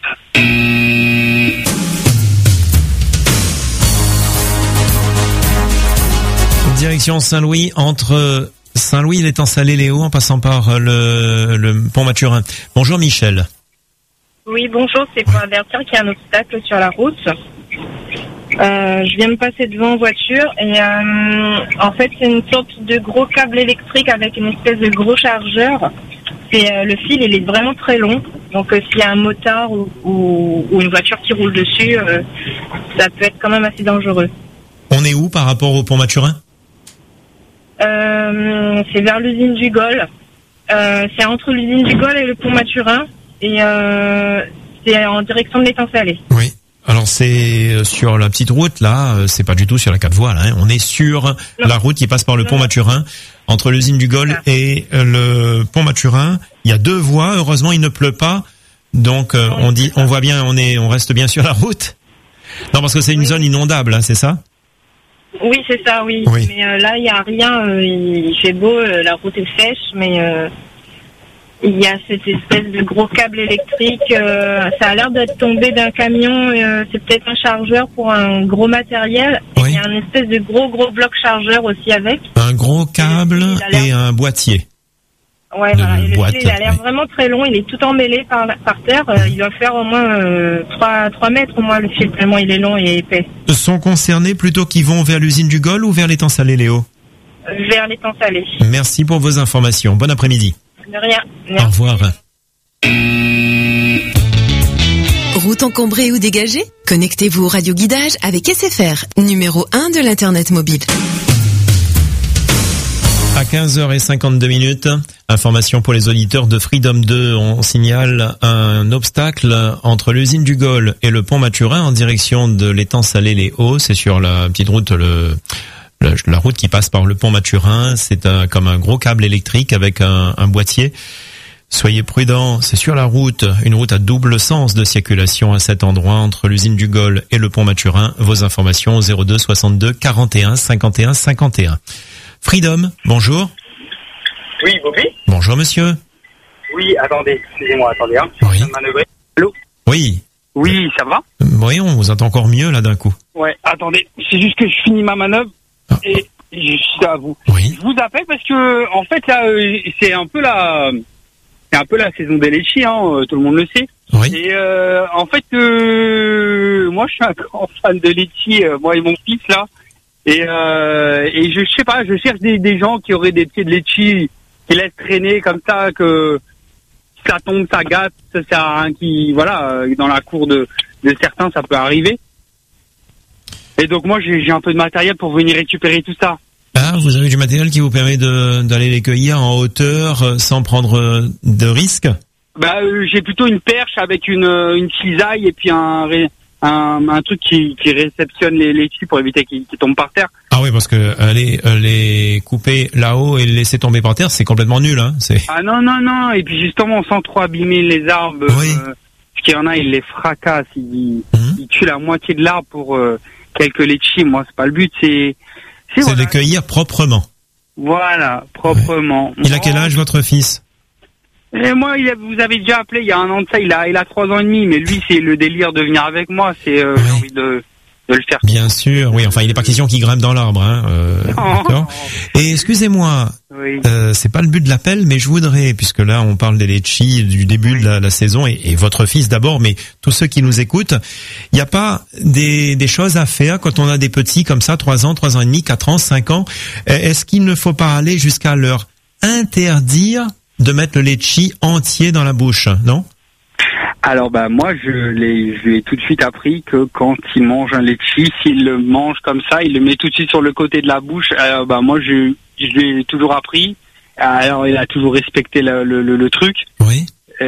Direction Saint-Louis, entre Saint-Louis et l'étang-Salé-Léo, en passant par le, le pont Mathurin. Bonjour Michel. Oui, bonjour, c'est pour avertir qu'il y a un obstacle sur la route. Euh, je viens de passer devant en voiture et euh, en fait c'est une sorte de gros câble électrique avec une espèce de gros chargeur. Et euh, le fil il est vraiment très long, donc euh, s'il y a un motard ou, ou, ou une voiture qui roule dessus, euh, ça peut être quand même assez dangereux. On est où par rapport au pont Mathurin ? Euh, c'est vers l'usine du Gol. Euh, c'est entre l'usine du Gol et le pont Mathurin. Et euh, c'est en direction de l'étang-Salé. Oui. Alors c'est sur la petite route là, c'est pas du tout sur la quatre voies là. Hein. On est sur non. la route qui passe par le non. pont Mathurin, entre l'usine du Gol ah. et le pont Mathurin. Il y a deux voies. Heureusement, il ne pleut pas, donc euh, on dit, on voit bien, on est, on reste bien sur la route. Non, parce que c'est une oui. zone inondable, hein, c'est ça ? Oui, c'est ça, oui. oui. Mais euh, là, il y a rien. Euh, il fait beau, euh, la route est sèche, mais euh, il y a cette espèce de gros câble électrique. Euh, ça a l'air d'être tombé d'un camion. Euh, c'est peut-être un chargeur pour un gros matériel. Oui. Et il y a un espèce de gros gros bloc chargeur aussi avec. Un gros câble et, et un boîtier. Ouais, voilà. Et le boîte, fil, il a l'air oui. vraiment très long. Il est tout emmêlé par par terre. Euh, il doit faire au moins euh, trois trois mètres au moins le fil tellement il est long et épais. Sont concernés plutôt qu'ils vont vers l'usine du Gol ou vers l'étang-Salé, Léo ? Vers l'étang-Salé. Merci pour vos informations. Bon après-midi. De rien. Merci. Au revoir. Route encombrée ou dégagée ? Connectez-vous au radioguidage avec S F R, numéro un de l'Internet mobile. À quinze heures cinquante-deux minutes, information pour les auditeurs de Freedom deux. On signale un obstacle entre l'usine du Gol et le pont Mathurin en direction de l'étang-Salé-les-Hauts. C'est sur la petite route, le, le, la route qui passe par le pont Mathurin. C'est un, comme un gros câble électrique avec un, un boîtier. Soyez prudents, c'est sur la route, une route à double sens de circulation à cet endroit entre l'usine du Gol et le pont Mathurin. Vos informations au zéro deux soixante-deux quarante et un cinquante et un cinquante et un. Freedom, bonjour. Oui, Bobby. Bonjour, monsieur. Oui, attendez, excusez-moi, attendez, hein. Oui. Allô? Oui. Oui, ça va? Oui, on vous entend encore mieux, là, d'un coup. Ouais, attendez, c'est juste que je finis ma manœuvre ah. et je suis à vous. Oui. Je vous appelle parce que, en fait, là, c'est un peu la, c'est un peu la saison des litchis, hein, tout le monde le sait. Oui. Et, euh, en fait, euh, moi, je suis un grand fan de litchis, euh, moi et mon fils, là. Et, euh, et je, je sais pas, je cherche des, des gens qui auraient des pieds de litchi qui laissent traîner comme ça, que ça tombe, ça gâte, ça sert à rien, qui, voilà, dans la cour de, de certains, ça peut arriver. Et donc moi, j'ai, j'ai un peu de matériel pour venir récupérer tout ça. Ah, vous avez du matériel qui vous permet de, d'aller les cueillir en hauteur sans prendre de risques? Bah, euh, j'ai plutôt une perche avec une, une cisaille et puis un... Un, un truc qui, qui réceptionne les litchis pour éviter qu'ils, qu'ils tombent par terre. Ah oui, parce que aller les couper là-haut et les laisser tomber par terre, c'est complètement nul, hein. C'est... Ah non, non, non. Et puis justement, sans trop abîmer les arbres, oui. euh, parce qu'il y en a, ils les fracassent, ils, mmh. ils tuent la moitié de l'arbre pour euh, quelques litchis. Moi, c'est pas le but, c'est... C'est, c'est voilà. de les cueillir proprement. Voilà, proprement. Ouais. Il a quel âge, votre fils? Et moi, il a, vous avez déjà appelé il y a un an de ça, il a, il a trois ans et demi, mais lui, c'est le délire de venir avec moi, c'est, euh, oui. j'ai envie de, de le faire. Bien sûr, oui, enfin, il n'est pas question qu'il grimpe dans l'arbre, hein, euh, d'accord. Et excusez-moi, oui. euh, c'est pas le but de l'appel, mais je voudrais, puisque là, on parle des litchis du début oui. de la, la saison, et, et votre fils d'abord, mais tous ceux qui nous écoutent, il n'y a pas des, des choses à faire quand on a des petits comme ça, trois ans, trois ans et demi, quatre ans, cinq ans, est-ce qu'il ne faut pas aller jusqu'à leur interdire de mettre le litchi entier dans la bouche, non? Alors bah moi je l'ai je lui ai tout de suite appris que quand il mange un litchi, s'il le mange comme ça, il le met tout de suite sur le côté de la bouche. Alors bah moi je je lui ai toujours appris. Alors il a toujours respecté le le, le, le truc. Oui. Euh, ou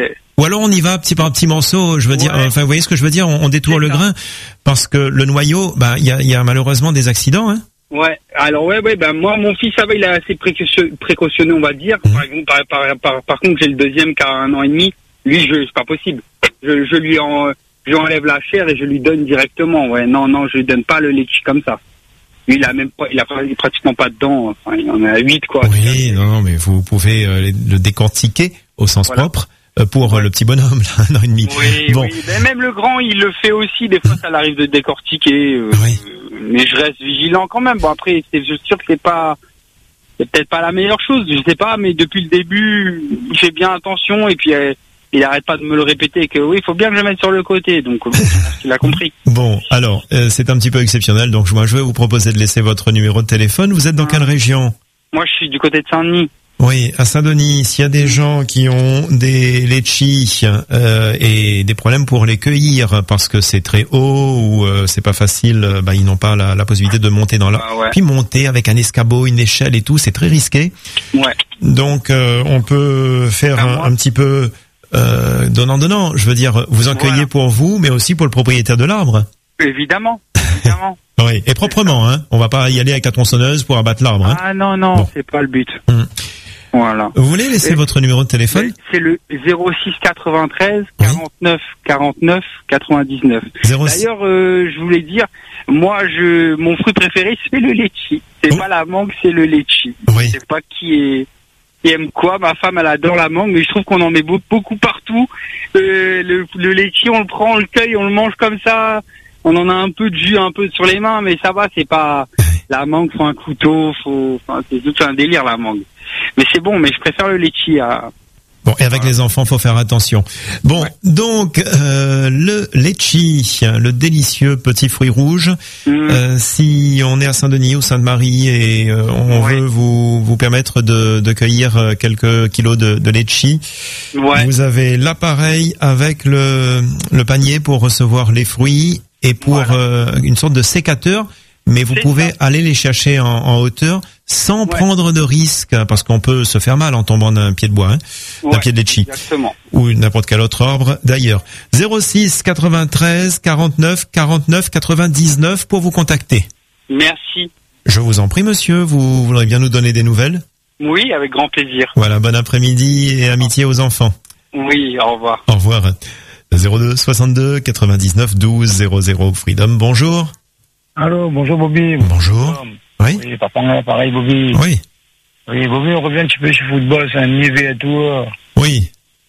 Ou alors on y va petit par petit morceau, je veux dire, Ouais. enfin vous voyez ce que je veux dire, on, on détourne le grain, parce que le noyau, bah il y a, il y a malheureusement des accidents, hein. Ouais, alors ouais, ouais, ben moi, mon fils, ça va, il est assez précaution- précautionné, on va dire. Mmh. Par, exemple, par, par, par, par contre, j'ai le deuxième qui a un an et demi. Lui, je, c'est pas possible. Je, je lui en, je lui enlève la chair et je lui donne directement. Ouais, non, non, je lui donne pas le litchi comme ça. Lui, il a même pas, il a pas- pratiquement pas de dents. Enfin, il en a huit, quoi. Oui, non, non, mais vous pouvez euh, le décortiquer au sens Voilà. propre euh, pour euh, le petit bonhomme, là, un an et demi. Oui, bon, oui. Ben, même le grand, il le fait aussi. Des fois, ça l'arrive de décortiquer. euh, Oui. Mais je reste vigilant quand même. Bon, après, c'est je suis sûr que c'est pas, c'est peut-être pas la meilleure chose. Je sais pas, mais depuis le début, il fait bien attention et puis euh, il arrête pas de me le répéter que oui, il faut bien que je le mette sur le côté. Donc, euh, bon, je pense qu'il a compris. bon, alors euh, c'est un petit peu exceptionnel, donc moi je vais vous proposer de laisser votre numéro de téléphone. Vous êtes dans quelle région? Moi, je suis du côté de Saint-Denis. Oui, à Saint-Denis, s'il y a des gens qui ont des litchis euh, et des problèmes pour les cueillir parce que c'est très haut ou euh, c'est pas facile, euh, bah, ils n'ont pas la, la possibilité de monter dans l'arbre. Ah ouais. Puis monter avec un escabeau, une échelle et tout, c'est très risqué. Ouais. Donc euh, on peut faire Ah, un, moi. un petit peu euh, donnant-donnant. Je veux dire, vous en cueillez Voilà. pour vous, mais aussi pour le propriétaire de l'arbre. Évidemment, évidemment. Oui, et proprement, hein. On va pas y aller avec la tronçonneuse pour abattre l'arbre. Hein. Ah non, non, Bon. c'est pas le but. Hum. Voilà. Vous voulez laisser Et- votre numéro de téléphone? C'est le zéro six quatre-vingt-treize quarante-neuf quarante-neuf quatre-vingt-dix-neuf. zéro six D'ailleurs, euh, je voulais dire, moi, je, mon fruit préféré, c'est le litchi. C'est Oh. pas la mangue, c'est le litchi. Oui. Je sais pas qui est, qui aime quoi. Ma femme, elle adore la mangue, mais je trouve qu'on en met beau- beaucoup partout. Euh, le, le litchi, on le prend, on le cueille, on le mange comme ça. On en a un peu de jus, un peu sur les mains, mais ça va, c'est pas, la mangue, faut un couteau, faut, enfin, c'est tout un délire, la mangue. Mais c'est bon, mais je préfère le litchi à, Bon, et avec les enfants, faut faire attention. Bon, donc euh, le litchi, le délicieux petit fruit rouge. Mmh. Euh, si on est à Saint-Denis ou Sainte-Marie et euh, on Ouais. veut vous vous permettre de, de cueillir euh, quelques kilos de, de litchi, Ouais. vous avez l'appareil avec le le panier pour recevoir les fruits et pour Voilà. euh, une sorte de sécateur. Mais vous C'est pouvez ça. aller les chercher en, en hauteur sans Ouais. prendre de risque, parce qu'on peut se faire mal en tombant d'un pied de bois, hein, d'un Ouais, pied de litchi exactement. ou n'importe quel autre arbre d'ailleurs. zéro six quatre-vingt-treize quarante-neuf quarante-neuf quatre-vingt-dix-neuf pour vous contacter. Merci. Je vous en prie, monsieur, vous voudrez bien nous donner des nouvelles? Oui, avec grand plaisir. Voilà, bon après-midi et amitié aux enfants. Oui, au revoir. Au revoir. zéro deux soixante-deux quatre-vingt-dix-neuf douze zéro zéro Freedom, bonjour. Allô, bonjour Bobby. Bonjour. Oui. Oui, papa, pareil Bobby. Oui. Oui, Bobby, on revient un petit peu sur le football, c'est un niveau et tout. Oui.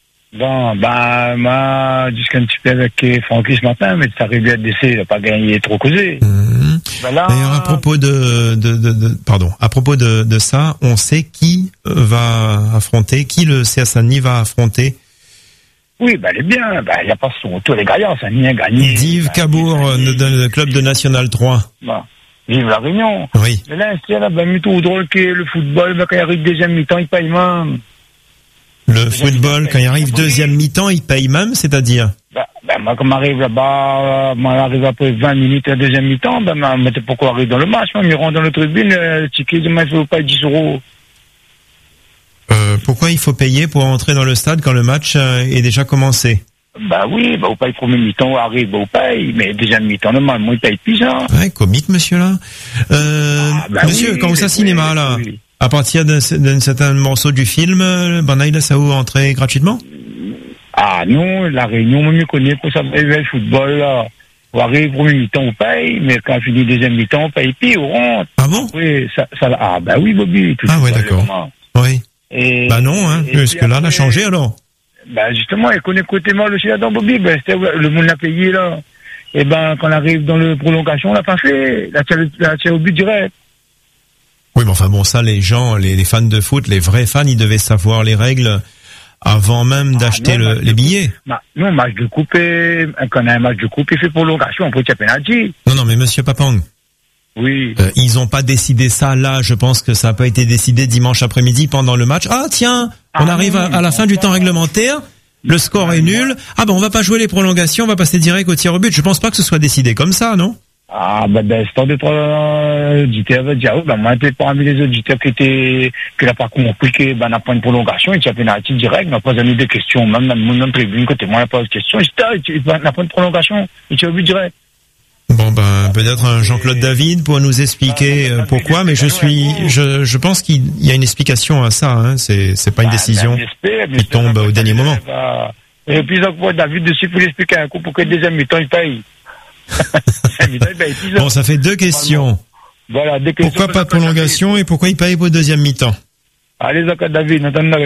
Bon, bah, moi, jusqu'à un petit peu avec Francky ce matin, mais ça arrive à décès, il n'a pas gagné trop causé. Mmh. Ben là, D'ailleurs, à propos de, de, de, de- pardon, à propos de, de ça, on sait qui euh, va affronter, qui le C A Saint-Denis va affronter. oui, bah, elle est bien, bah, il n'y a pas son tour, les gagnants, ça n'y a gagné. Div Cabourg, euh, de- le club de National trois. Bah, vive la Réunion. Oui. Mais là, c'est là, bah, plutôt drôle que le football, bah, quand il arrive deuxième mi-temps, il paye même. Le football, quand il arrive deuxième mi-temps, il paye même, c'est-à-dire? Bah, bah, moi, comme arrive là-bas, euh, moi, j'arrive après vingt minutes à deuxième mi-temps, bah, moi, mais pourquoi arrive dans le match, moi, il rentre dans la tribune, euh, le ticket de match, il ne pas dix euros. Euh, pourquoi il faut payer pour entrer dans le stade quand le match euh, est déjà commencé? Bah oui, bah, on paye premier mi-temps, on arrive, bah, on paye, mais deuxième mi-temps, normalement, il paye plus, hein. Ouais, comique, monsieur, là. Euh, Ah, bah monsieur, oui, quand vous oui, êtes cinéma, oui, là, oui. à partir d'un d'un certain morceau du film, euh, ben là, il a ça où entrer gratuitement? Ah non, la Réunion, on me connaît pour ça, le football, là. On arrive, premier mi-temps, on paye, mais quand on finit deuxième mi-temps, on paye plus, on rentre. Ah bon? Oui, ça, ça, ah, bah oui, Bobby. Tout Ah ouais, ça, d'accord. vraiment. Oui. Et, Bah non, hein, et parce puis que là, on a après, changé, alors. Bah justement, elle connaît côté mal aussi là-dedans, Bobby. Ben, c'était, le monde l'a payé, là. Et ben, quand on arrive dans le prolongation, on l'a pas fait. Là, c'est au but direct. Oui, mais enfin bon, ça, les gens, les, les fans de foot, les vrais fans, ils devaient savoir les règles avant même d'acheter Ah, non, le- match les de billets. coupe. Bah, non, match de coupe, et, quand on a un match de coupe, il fait prolongation, on peut tirer penalty. Non, non, mais monsieur Papang, Oui. euh, ils ont pas décidé ça là. Je pense que ça n'a pas été décidé dimanche après-midi pendant le match. Ah tiens, on Ah arrive non, à, à la ils fin font du pas. temps réglementaire. Le score est nul. Ah ben on va pas jouer les prolongations, on va passer direct au tir au but. Je pense pas que ce soit décidé comme ça, non? Ah, bah, ben, c'est de trois auditeurs, veut dire, ah, oui, ben, moi, peut-être parmi les auditeurs qui étaient, qui n'a pas compris que, ben, n'a pas une prolongation, il y a pénalty direct, n'a pas donné des questions, même dans mon tribune, côté moi, il n'y a pas de questions, il n'a pas une prolongation, il tient au but direct. Bon, ben, peut-être un Jean-Claude David pour nous expliquer euh, pourquoi, mais je suis, je, je pense qu'il y a une explication à ça, hein, c'est, c'est pas une décision qui tombe au dernier moment. Et puis, donc, David dessus pour l'expliquer un coup pour que le deuxième mi-temps, il paye. Bon, ça fait deux questions. Voilà, deux questions. Pourquoi pas de prolongation et pourquoi il paye pour le deuxième mi-temps? Allez, David,